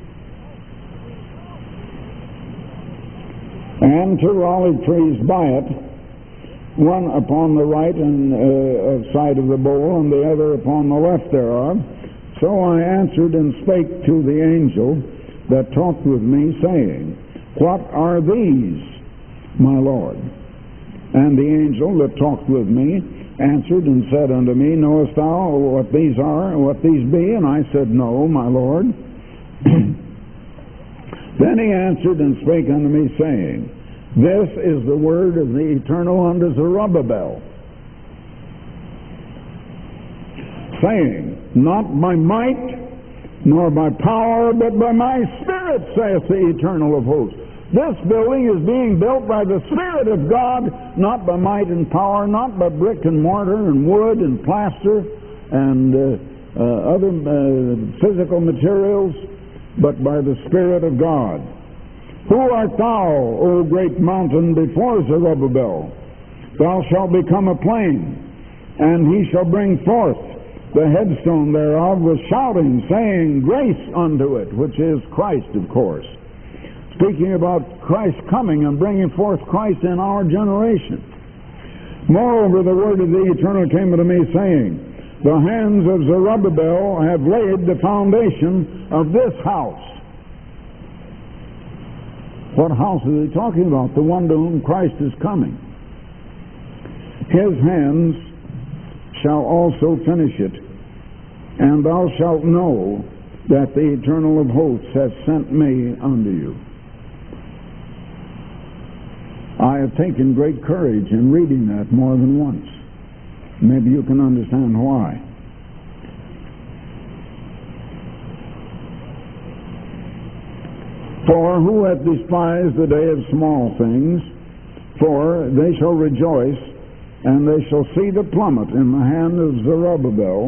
And two olive trees by it, one upon the right and uh, side of the bowl, and the other upon the left thereof. So I answered and spake to the angel that talked with me, saying, What are these, my Lord? And the angel that talked with me answered and said unto me, Knowest thou what these are, what these be? And I said, No, my Lord. Then he answered and spake unto me, saying, This is the word of the Eternal unto Zerubbabel, saying, Not by might, nor by power, but by my Spirit, saith the Eternal of hosts. This building is being built by the Spirit of God, not by might and power, not by brick and mortar and wood and plaster and uh, uh, other uh, physical materials, but by the Spirit of God. Who art thou, O great mountain, before Zerubbabel? Thou shalt become a plain, and he shall bring forth the headstone thereof with shouting, saying, Grace unto it, which is Christ, of course. Speaking about Christ coming and bringing forth Christ in our generation. Moreover, the word of the Eternal came unto me, saying, The hands of Zerubbabel have laid the foundation of this house. What house is he talking about? The one to whom Christ is coming. His hands shall also finish it, and thou shalt know that the Eternal of hosts hath sent me unto you. I have taken great courage in reading that more than once. Maybe you can understand why. For who hath despised the day of small things? For they shall rejoice, and they shall see the plummet in the hand of Zerubbabel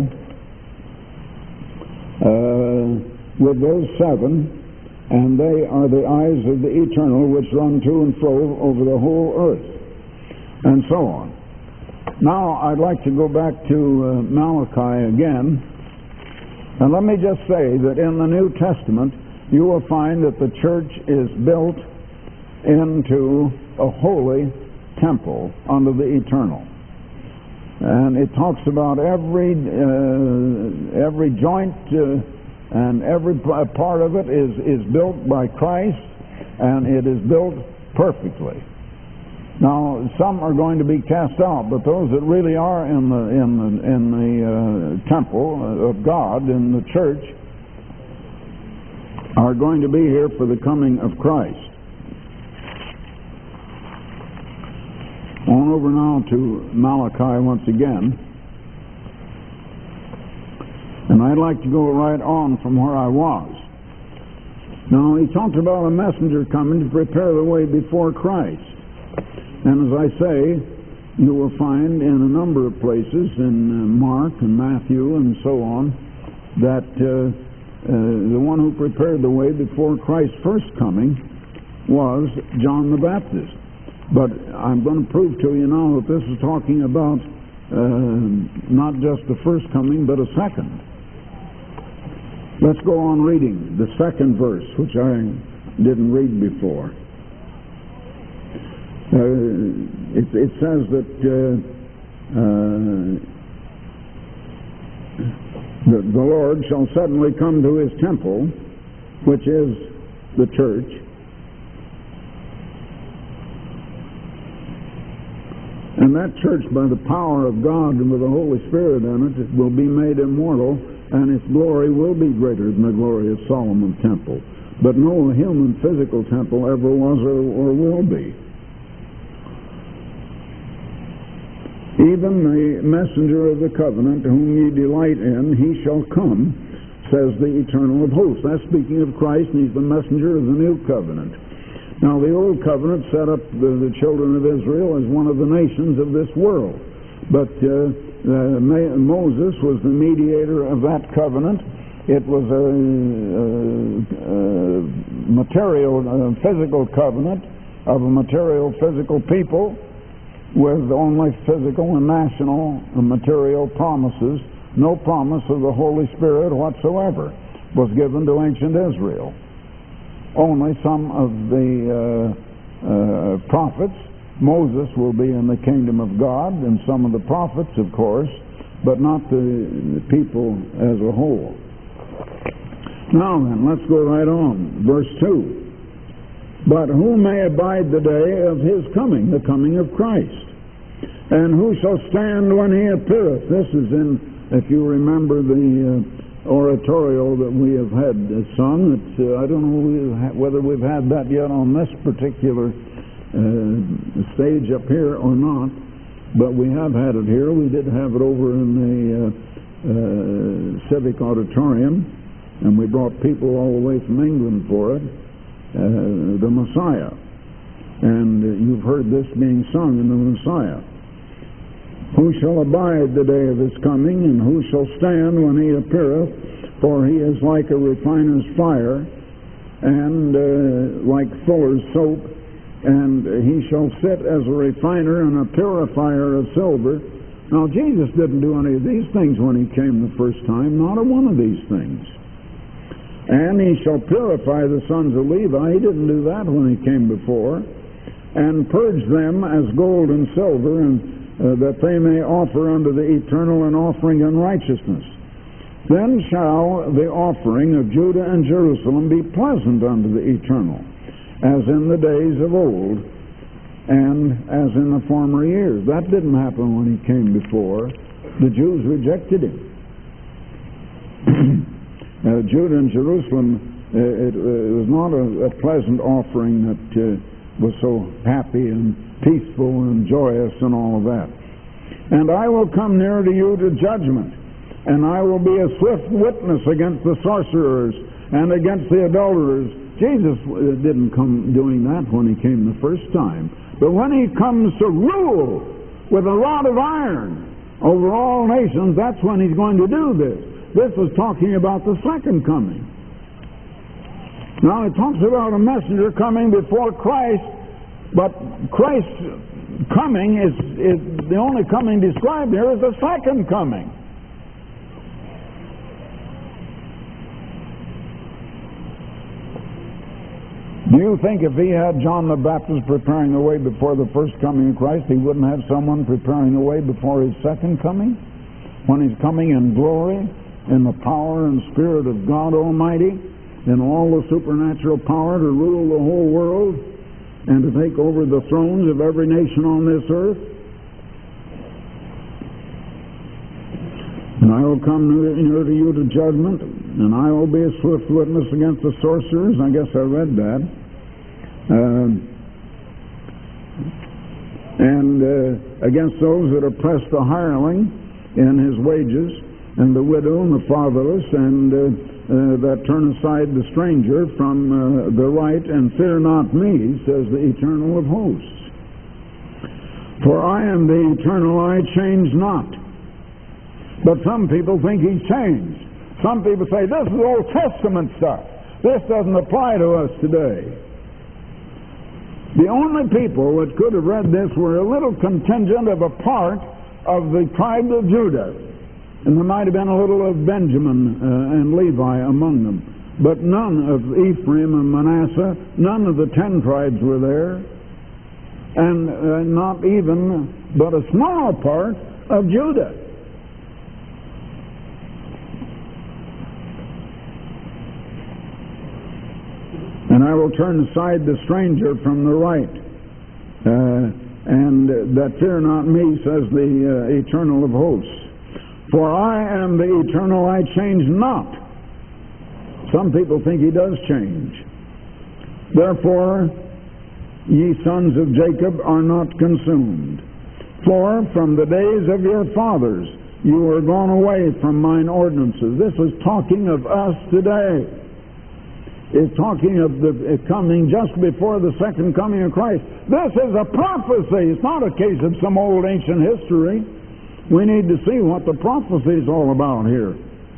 uh, with those seven, and they are the eyes of the Eternal, which run to and fro over the whole earth, and so on. Now, I'd like to go back to uh, Malachi again, and let me just say that in the New Testament, you will find that the church is built into a holy temple under the Eternal. And it talks about every uh, every joint uh, and every part of it is, is built by Christ, and it is built perfectly. Now, some are going to be cast out, but those that really are in the in the in the uh, temple of God, in the church, are going to be here for the coming of Christ. On over now to Malachi once again. And I'd like to go right on from where I was. Now, he talked about a messenger coming to prepare the way before Christ. And as I say, you will find in a number of places, in Mark and Matthew and so on, that uh, uh, the one who prepared the way before Christ's first coming was John the Baptist. But I'm going to prove to you now that this is talking about uh, not just the first coming, but a second. Let's go on reading the second verse, which I didn't read before. Uh, it, it says that uh, uh, the, the Lord shall suddenly come to his temple, which is the church, And that church, by the power of God and with the Holy Spirit in it, will be made immortal, and its glory will be greater than the glory of Solomon's temple. But no human physical temple ever was or, or will be. Even the messenger of the covenant, whom ye delight in, he shall come, says the Eternal of hosts. That's speaking of Christ, and he's the messenger of the new covenant. Now, the old covenant set up the, the children of Israel as one of the nations of this world. But uh, uh, Moses was the mediator of that covenant. It was a, a, a material, a physical covenant of a material, physical people with only physical and national and material promises. No promise of the Holy Spirit whatsoever was given to ancient Israel. Only some of the uh, uh, prophets. Moses will be in the kingdom of God, and some of the prophets, of course, but not the, the people as a whole. Now then, let's go right on. Verse two. But who may abide the day of his coming, the coming of Christ? And who shall stand when he appeareth? This is in, if you remember the uh, oratorio that we have had uh, sung. It's, uh, I don't know whether we've had that yet on this particular uh, stage up here or not, but we have had it here. We did have it over in the uh, uh, Civic Auditorium, and we brought people all the way from England for it, uh, the Messiah. And uh, you've heard this being sung in the Messiah. Who shall abide the day of his coming, and who shall stand when he appeareth? For he is like a refiner's fire, and uh, like fuller's soap, and he shall sit as a refiner and a purifier of silver. Now, Jesus didn't do any of these things when he came the first time, not a one of these things. And he shall purify the sons of Levi. He didn't do that when he came before. And purge them as gold and silver, and Uh, that they may offer unto the eternal an offering in righteousness. Then shall the offering of Judah and Jerusalem be pleasant unto the eternal, as in the days of old, and as in the former years. That didn't happen when he came before. The Jews rejected him. uh, Judah and Jerusalem, uh, it, uh, it was not a, a pleasant offering that uh, was so happy and peaceful and joyous and all of that. And I will come near to you to judgment, and I will be a swift witness against the sorcerers and against the adulterers. Jesus didn't come doing that when he came the first time. But when he comes to rule with a rod of iron over all nations, that's when he's going to do this. This is talking about the second coming. Now it talks about a messenger coming before Christ. But Christ's coming is, is the only coming described here is the second coming. Do you think if he had John the Baptist preparing the way before the first coming of Christ, he wouldn't have someone preparing the way before his second coming? When he's coming in glory, in the power and spirit of God Almighty, in all the supernatural power to rule the whole world, and to take over the thrones of every nation on this earth. And I will come near to you to judgment, and I will be a swift witness against the sorcerers. I guess I read that. Uh, and uh, against those that oppress the hireling in his wages, and the widow and the fatherless, and uh, Uh, that turn aside the stranger from uh, the right, and fear not me, says the Eternal of hosts. For I am the eternal, I change not. But some people think he's changed. Some people say, this is Old Testament stuff. This doesn't apply to us today. The only people that could have read this were a little contingent of a part of the tribe of Judah. And there might have been a little of Benjamin uh, and Levi among them. But none of Ephraim and Manasseh, none of the ten tribes were there. And uh, not even but a small part of Judah. And I will turn aside the stranger from the right. Uh, And uh, that fear not me, says the uh, Eternal of hosts. For I am the Eternal, I change not. Some people think he does change. Therefore, ye sons of Jacob are not consumed. For from the days of your fathers you are gone away from mine ordinances. This is talking of us today. It's talking of the coming just before the second coming of Christ. This is a prophecy. It's not a case of some old ancient history. We need to see what the prophecy is all about here.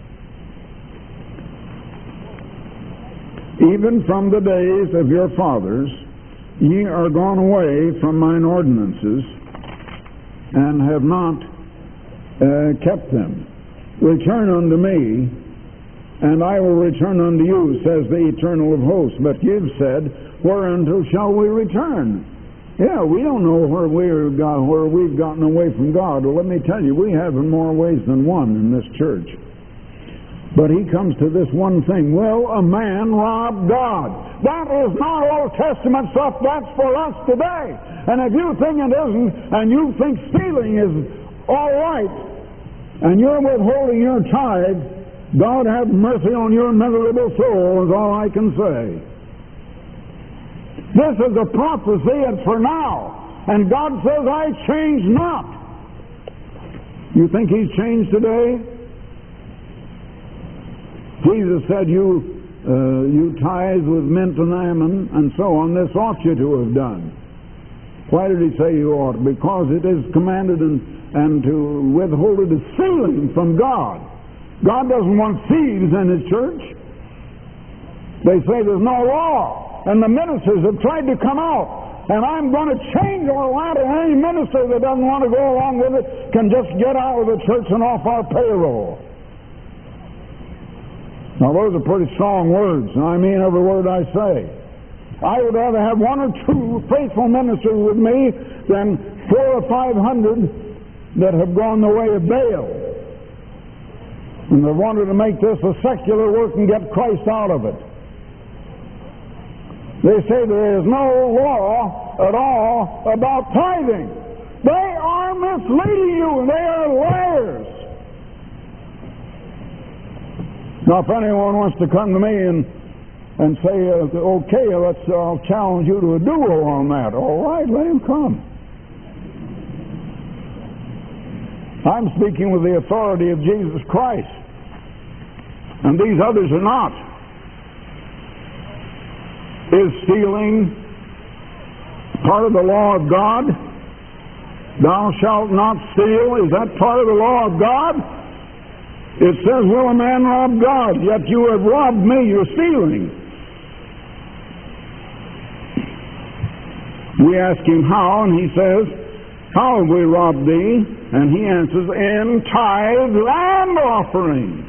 Even from the days of your fathers, ye are gone away from mine ordinances, and have not uh, kept them. Return unto me, and I will return unto you, says the Eternal of hosts. But you've said, whereunto shall we return? Yeah, we don't know where we've got, where we've gotten away from God. Well, let me tell you, we have in more ways than one in this church. But he comes to this one thing. Will a man rob God? That is not Old Testament stuff. That's for us today. And if you think it isn't, and you think stealing is all right, and you're withholding your tithe, God have mercy on your miserable soul, is all I can say. This is a prophecy, and for now. And God says, I change not. You think he's changed today? Jesus said, you uh, you tithe with mint and almond, and so on. This ought you to have done. Why did he say you ought? Because it is commanded, and, and to withhold it is stealing from God. God doesn't want thieves in his church. They say there's no law, and the ministers have tried to come out. And I'm going to change all that, and any minister that doesn't want to go along with it can just get out of the church and off our payroll. Now, those are pretty strong words, and I mean every word I say. I would rather have one or two faithful ministers with me than four or five hundred that have gone the way of Baal. And they wanted to make this a secular work and get Christ out of it. They say there is no law at all about tithing. They are misleading you, and they are liars. Now, if anyone wants to come to me and and say, uh, okay, let's, uh, I'll challenge you to a duel on that. All right, let him come. I'm speaking with the authority of Jesus Christ, and these others are not. Is stealing part of the law of God? Thou shalt not steal. Is that part of the law of God? It says, will a man rob God? Yet you have robbed me. You're stealing. We ask him how, and he says, how have we robbed thee? And he answers, in tithes and offerings.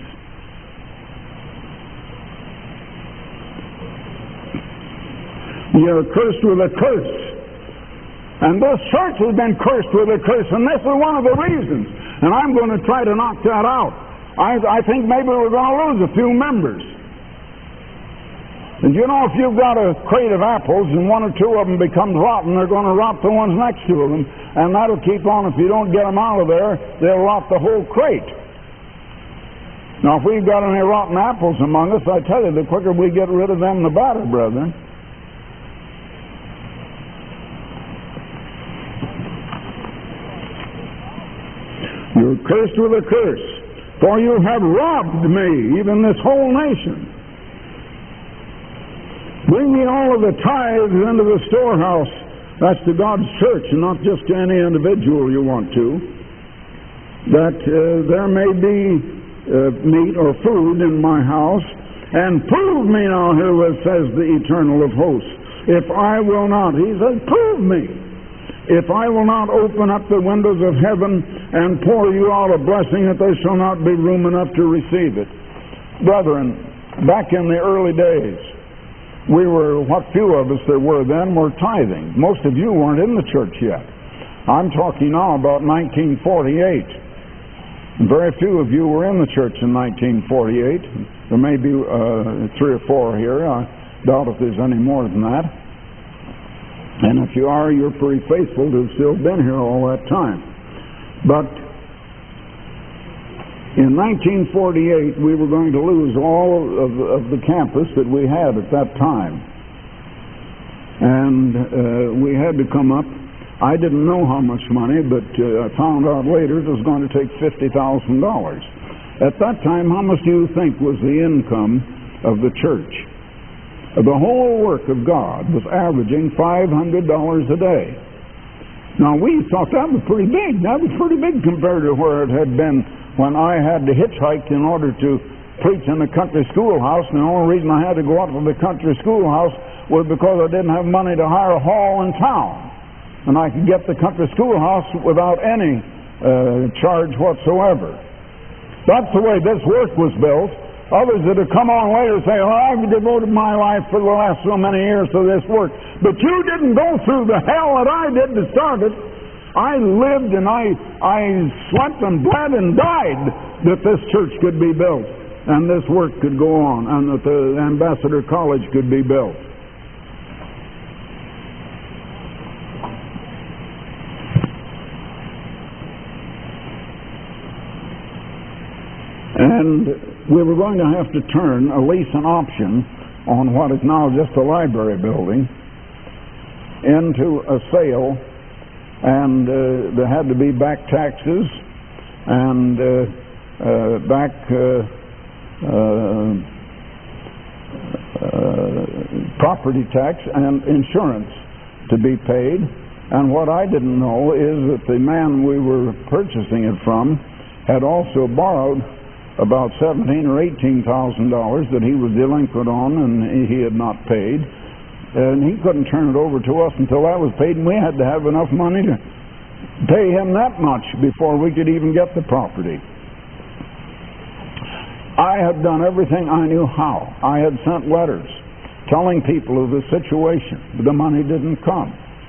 Ye are cursed with a curse. And this church has been cursed with a curse, and this is one of the reasons. And I'm going to try to knock that out. I, I think maybe we're going to lose a few members. And you know, if you've got a crate of apples and one or two of them becomes rotten, they're going to rot the ones next to them. And that'll keep on. If you don't get them out of there, they'll rot the whole crate. Now, if we've got any rotten apples among us, I tell you, the quicker we get rid of them, the better, brethren. You're cursed with a curse, for you have robbed me, even this whole nation. Bring ye all of the tithes into the storehouse. That's to God's church, and not just to any individual you want to. That uh, there may be uh, meat or food in my house. And prove me now, here says the Eternal of hosts, if I will not, he says, prove me, if I will not open up the windows of heaven and pour you out a blessing that there shall not be room enough to receive it. Brethren, back in the early days, we were, what few of us there were then, were tithing. Most of you weren't in the church yet. I'm talking now about nineteen forty-eight. Very few of you were in the church in nineteen forty-eight. There may be uh, three or four here. I doubt if there's any more than that. And if you are, you're pretty faithful to have still been here all that time. But in nineteen forty-eight, we were going to lose all of, of the campus that we had at that time. And uh, we had to come up. I didn't know how much money, but uh, I found out later it was going to take fifty thousand dollars. At that time, how much do you think was the income of the church? The whole work of God was averaging five hundred dollars a day. Now, we thought that was pretty big. That was pretty big compared to where it had been when I had to hitchhike in order to preach in the country schoolhouse. And the only reason I had to go up to the country schoolhouse was because I didn't have money to hire a hall in town. And I could get the country schoolhouse without any uh, charge whatsoever. That's the way this work was built. Others that have come on later say, well, I've devoted my life for the last so many years to this work. But you didn't go through the hell that I did to start it. I lived and I, I slept and bled and died that this church could be built and this work could go on and that the Ambassador College could be built. And we were going to have to turn a lease and option on what is now just a library building into a sale, and uh, there had to be back taxes and uh, uh, back uh, uh, uh, property tax and insurance to be paid. And what I didn't know is that the man we were purchasing it from had also borrowed about seventeen or eighteen thousand dollars that he was delinquent on, and he had not paid, and he couldn't turn it over to us until that was paid, and we had to have enough money to pay him that much before we could even get the property. I had done everything I knew how. I had sent letters telling people of the situation, but the money didn't come.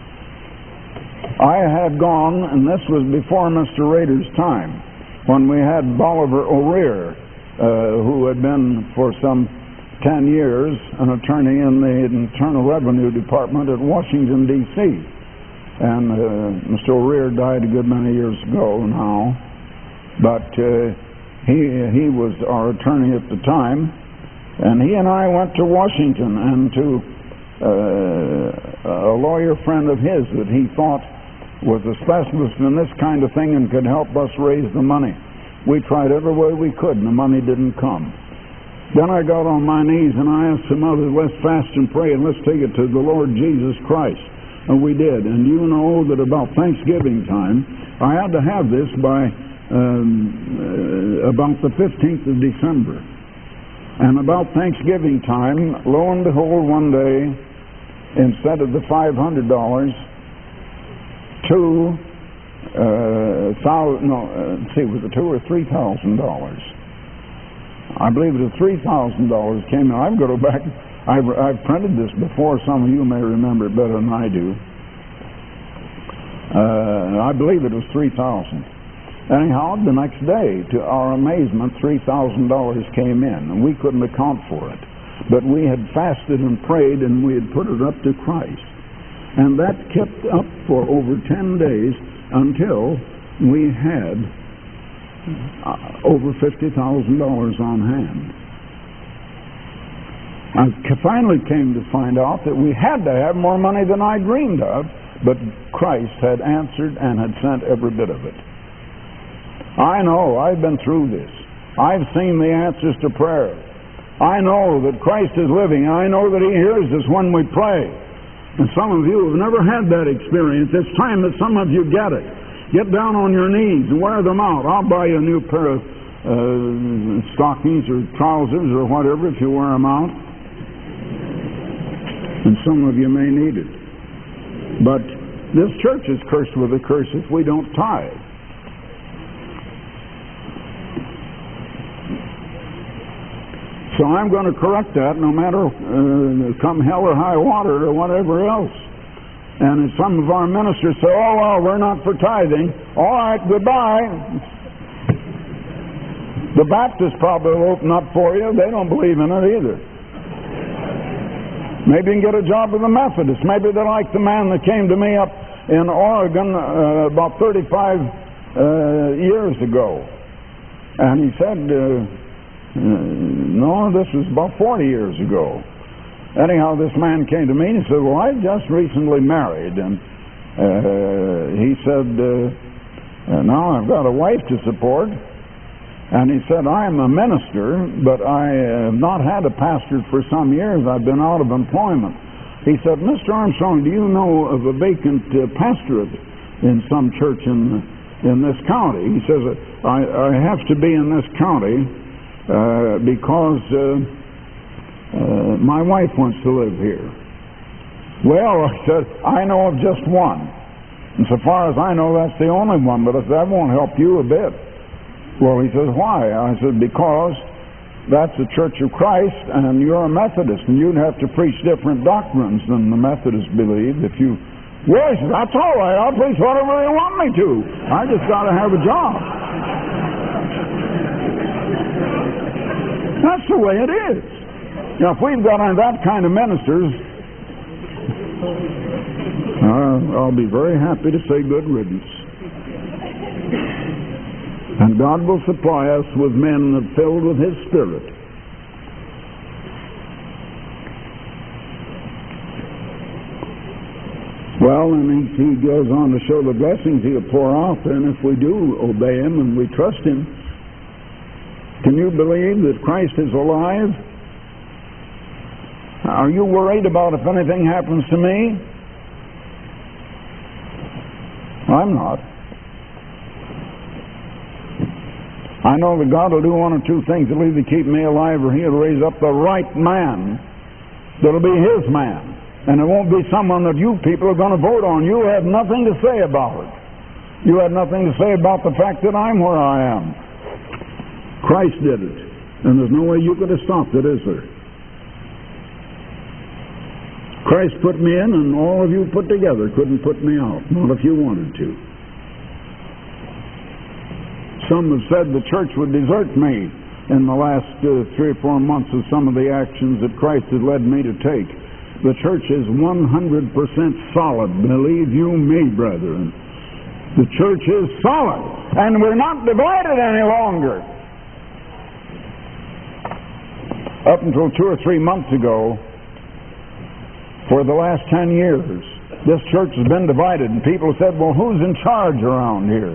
I had gone, and this was before Mister Rader's time, when we had Bolivar O'Rear, uh, who had been for some ten years an attorney in the Internal Revenue Department at Washington, D C And uh, Mister O'Rear died a good many years ago now, but uh, he, he was our attorney at the time, and he and I went to Washington and to uh, a lawyer friend of his that he thought was a specialist in this kind of thing and could help us raise the money. We tried every way we could, and the money didn't come. Then I got on my knees and I asked some others, let's fast and pray and let's take it to the Lord Jesus Christ. And we did. And you know that about Thanksgiving time, I had to have this by um, uh, about the fifteenth of December. And about Thanksgiving time, lo and behold, one day, instead of the five hundred dollars, two, uh, thousand, no, uh, let's see, was it two or three thousand dollars? I believe it was three thousand dollars came in. I've got to go back. I've, I've printed this before. Some of you may remember it better than I do. Uh, I believe it was three thousand. Anyhow, the next day, to our amazement, three thousand dollars came in, and we couldn't account for it. But we had fasted and prayed, and we had put it up to Christ. And that kept up for over ten days until we had uh, over fifty thousand dollars on hand. I finally came to find out that we had to have more money than I dreamed of, but Christ had answered and had sent every bit of it. I know, I've been through this. I've seen the answers to prayer. I know that Christ is living. I know that He hears us when we pray. And some of you have never had that experience. It's time that some of you get it. Get down on your knees and wear them out. I'll buy you a new pair of uh, stockings or trousers or whatever if you wear them out. And some of you may need it. But this church is cursed with a curse if we don't tithe. So I'm going to correct that no matter uh, come hell or high water or whatever else. And if some of our ministers say, oh, well, we're not for tithing, all right, goodbye. The Baptists probably will open up for you. They don't believe in it either. Maybe you can get a job with the Methodists. Maybe they're like the man that came to me up in Oregon uh, about thirty-five uh, years ago. And he said, uh, uh, no, this was about forty years ago. Anyhow, this man came to me and he said, well, I just recently married. And uh, he said, uh, now I've got a wife to support. And he said, I'm a minister, but I have not had a pastorate for some years. I've been out of employment. He said, Mister Armstrong, do you know of a vacant uh, pastorate in some church in in this county? He says, I, I have to be in this county uh, because uh, uh, my wife wants to live here. Well, I said, I know of just one. And so far as I know, that's the only one, but that won't help you a bit. Well, he says, why? I said, because that's the Church of Christ, and you're a Methodist, and you'd have to preach different doctrines than the Methodists believe if you... Well, he says, that's all right. I'll preach whatever they want me to. I just got to have a job. That's the way it is. Now, if we've got that kind of ministers, uh, I'll be very happy to say good riddance. And God will supply us with men that filled with His Spirit. Well, and he, he goes on to show the blessings He'll pour out then if we do obey Him and we trust Him. Can you believe that Christ is alive? Are you worried about if anything happens to me? I'm not. I know that God will do one or two things. He'll either keep me alive or He'll raise up the right man that'll be His man. And it won't be someone that you people are going to vote on. You have nothing to say about it. You have nothing to say about the fact that I'm where I am. Christ did it. And there's no way you could have stopped it, is there? Christ put me in, and all of you put together couldn't put me out. Not if you wanted to. Some have said the church would desert me in the last uh, three or four months of some of the actions that Christ has led me to take. The church is one hundred percent solid. Believe you me, brethren. The church is solid. And we're not divided any longer. Up until two or three months ago, for the last ten years, this church has been divided. And people said, well, who's in charge around here?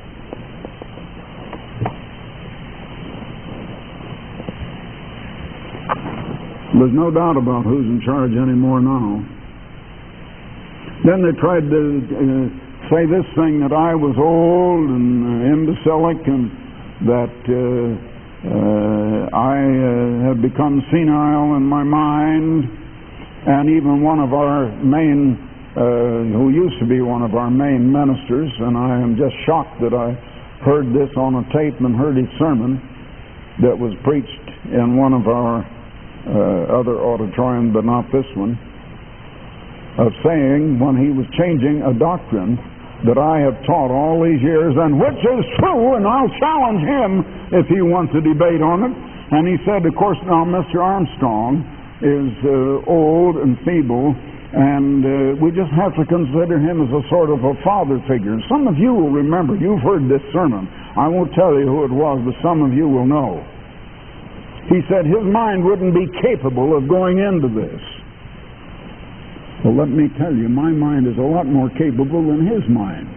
There's no doubt about who's in charge anymore now. Then they tried to uh, say this thing that I was old and uh, imbecilic and that uh, uh, I uh, have become senile in my mind. And even one of our main, uh, who used to be one of our main ministers, and I am just shocked that I heard this on a tape and heard his sermon that was preached in one of our Uh, other auditorium, but not this one, of saying when he was changing a doctrine that I have taught all these years, and which is true, and I'll challenge him if he wants a debate on it. And he said, of course, now Mister Armstrong is uh, old and feeble, and uh, we just have to consider him as a sort of a father figure. And some of you will remember, you've heard this sermon. I won't tell you who it was, but some of you will know. He said his mind wouldn't be capable of going into this. Well, let me tell you, my mind is a lot more capable than his mind.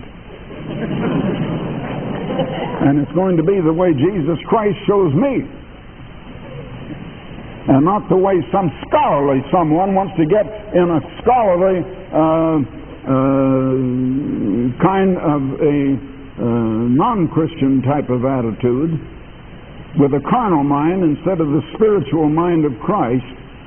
And it's going to be the way Jesus Christ shows me. And not the way some scholarly someone wants to get in a scholarly uh, uh, kind of a uh, non-Christian type of attitude, with a carnal mind instead of the spiritual mind of Christ,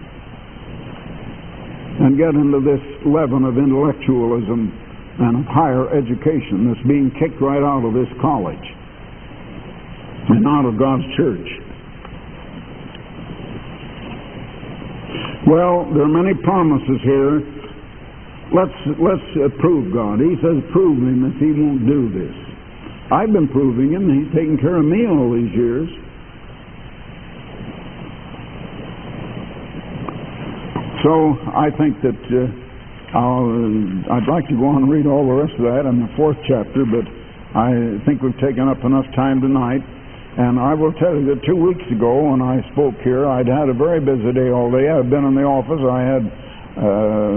and get into this leaven of intellectualism and of higher education that's being kicked right out of this college and out of God's church. Well, there are many promises here. Let's let's uh, prove God. He says, prove Him if He won't do this. I've been proving Him. He's taken care of me all these years. So I think that uh, I'll, uh, I'd like to go on and read all the rest of that in the fourth chapter, but I think we've taken up enough time tonight. And I will tell you that two weeks ago when I spoke here, I'd had a very busy day all day. I've been in the office. I had uh,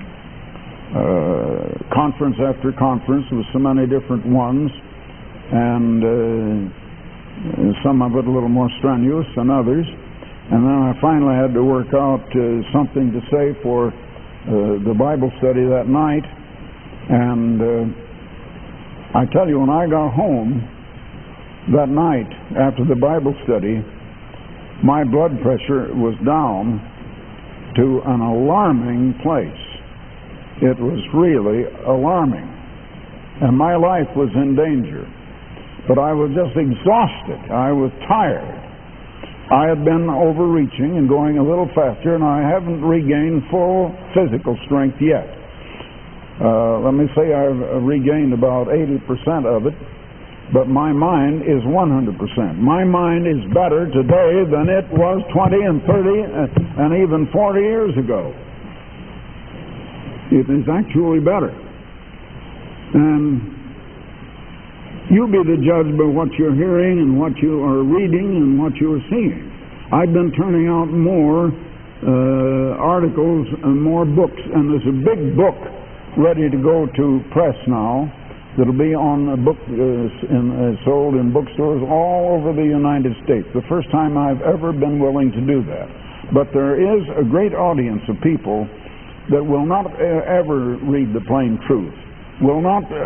uh, conference after conference with so many different ones, and uh, some of it a little more strenuous than others. And then I finally had to work out uh, something to say for uh, the Bible study that night. And uh, I tell you, when I got home that night after the Bible study, my blood pressure was down to an alarming place. It was really alarming. And my life was in danger. But I was just exhausted. I was tired. I had been overreaching and going a little faster, and I haven't regained full physical strength yet. Uh, let me say I've regained about eighty percent of it, but my mind is one hundred percent. My mind is better today than it was twenty and thirty and even forty years ago. It is actually better. And you be the judge by what you're hearing and what you are reading and what you are seeing. I've been turning out more uh, articles and more books, and there's a big book ready to go to press now that'll be on a book uh, in, uh, sold in bookstores all over the United States. The first time I've ever been willing to do that. But there is a great audience of people that will not uh, ever read the plain truth, will not uh,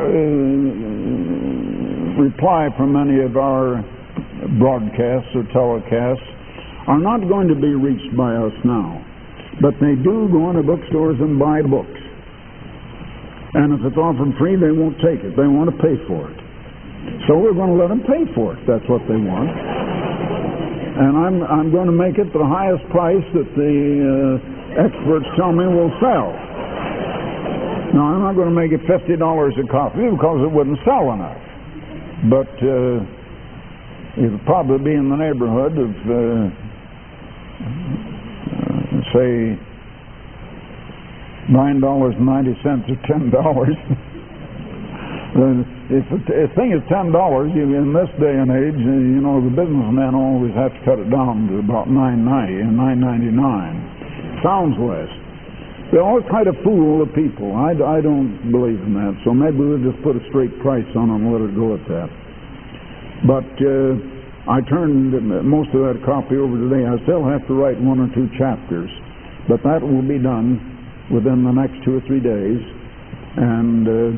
reply from any of our broadcasts or telecasts, are not going to be reached by us now. But they do go into bookstores and buy books. And if it's offered free, they won't take it. They want to pay for it. So we're going to let them pay for it. That's what they want. And I'm, I'm going to make it the highest price that the uh, experts tell me will sell. Now, I'm not going to make it fifty dollars a copy because it wouldn't sell enough. But uh, it'll probably be in the neighborhood of, uh, uh, say, nine dollars and ninety cents or ten dollars. If a thing is ten dollars, in this day and age, you know, the businessmen always have to cut it down to about nine ninety and nine ninety-nine. Sounds less. They always try to fool the people. I, I don't believe in that. So maybe we'll just put a straight price on them and let it go at that. But uh, I turned most of that copy over today. I still have to write one or two chapters, but that will be done within the next two or three days. And uh,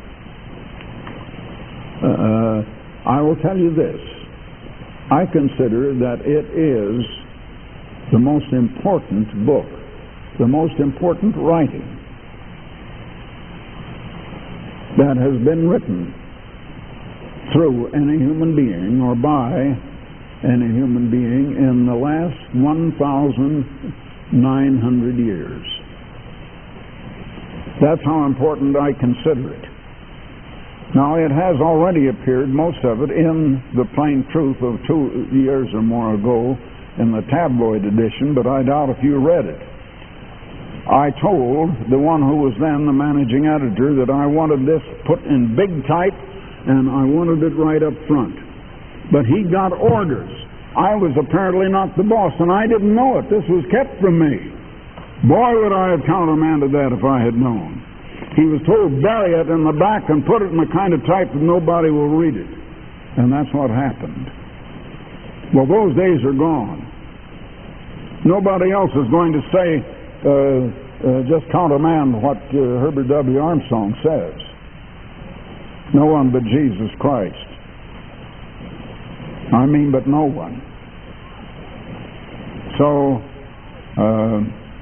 uh, I will tell you this. I consider that it is the most important book, the most important writing that has been written through any human being or by any human being in the last one thousand nine hundred years. That's how important I consider it. Now, it has already appeared, most of it, in the Plain Truth of two years or more ago in the tabloid edition, but I doubt if you read it. I told the one who was then the managing editor that I wanted this put in big type and I wanted it right up front. But he got orders. I was apparently not the boss, and I didn't know it. This was kept from me. Boy, would I have countermanded that if I had known. He was told, bury it in the back and put it in the kind of type that nobody will read it. And that's what happened. Well, those days are gone. Nobody else is going to say, uh, uh, just countermand what uh, Herbert W. Armstrong says. No one but Jesus Christ. I mean, but no one. So, uh,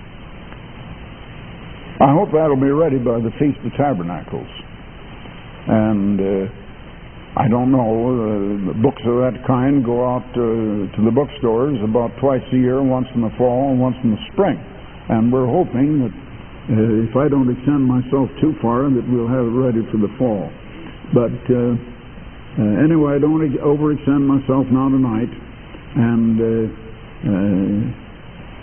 I hope that'll be ready by the Feast of Tabernacles. And uh, I don't know, uh, books of that kind go out uh, to the bookstores about twice a year, once in the fall and once in the spring. And we're hoping that uh, if I don't extend myself too far, that we'll have it ready for the fall. But uh, uh, anyway, I don't overextend myself now tonight. And uh, uh,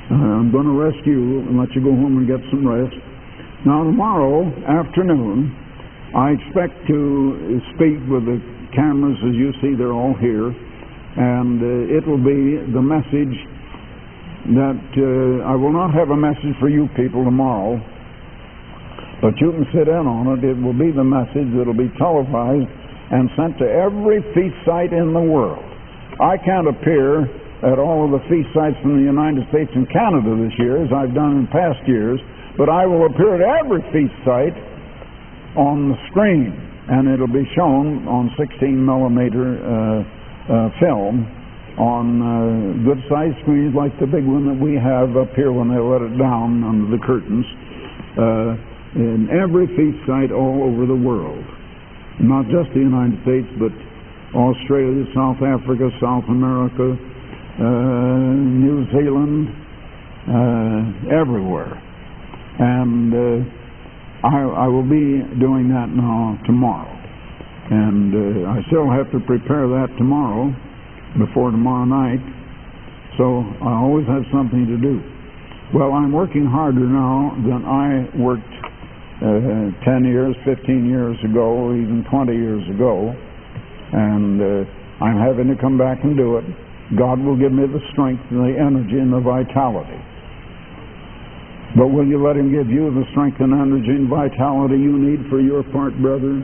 Uh, I'm going to rest you and let you go home and get some rest. Now, tomorrow afternoon, I expect to speak with the cameras. As you see, they're all here. And uh, it will be the message that uh, I will not have a message for you people tomorrow, but you can sit in on it. It will be the message that will be televised and sent to every feast site in the world. I can't appear at all of the feast sites from the United States and Canada this year, as I've done in past years, but I will appear at every feast site on the screen, and it'll be shown on sixteen millimeter uh, uh, film on uh, good-sized screens like the big one that we have up here when they let it down under the curtains, uh, in every feast site all over the world. Not just the United States, but Australia, South Africa, South America, uh, New Zealand, uh, everywhere. And uh, I, I will be doing that now tomorrow. And uh, I still have to prepare that tomorrow, before tomorrow night, so I always have something to do. Well, I'm working harder now than I worked uh, ten years, fifteen years ago, even twenty years ago, and uh, I'm having to come back and do it. God will give me the strength and the energy and the vitality. But will you let Him give you the strength and energy and vitality you need for your part, brother?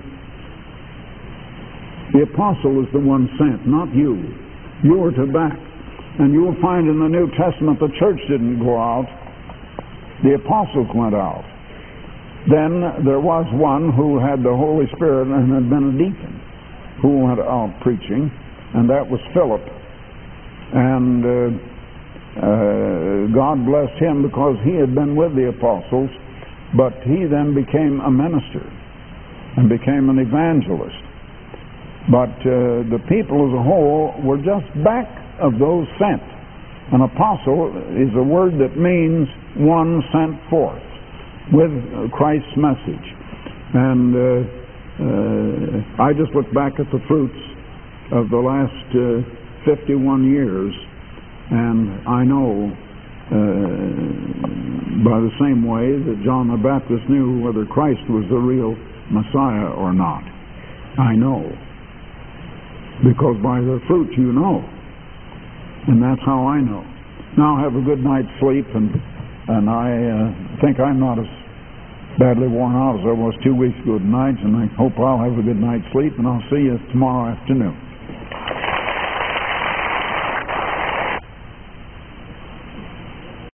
The apostle is the one sent, not you. You are to back. And you will find in the New Testament the church didn't go out. The apostles went out. Then there was one who had the Holy Spirit and had been a deacon who went out preaching, and that was Philip. And uh, uh, God blessed him because he had been with the apostles, but he then became a minister and became an evangelist. But uh, the people as a whole were just back of those sent. An apostle is a word that means one sent forth with Christ's message. And uh, uh, I just look back at the fruits of the last uh, fifty-one years, and I know uh, by the same way that John the Baptist knew whether Christ was the real Messiah or not. I know. Because by their fruit you know. And that's how I know. Now have a good night's sleep, and and I uh, think I'm not as badly worn out as I was two weeks ago tonight, and I hope I'll have a good night's sleep, and I'll see you tomorrow afternoon.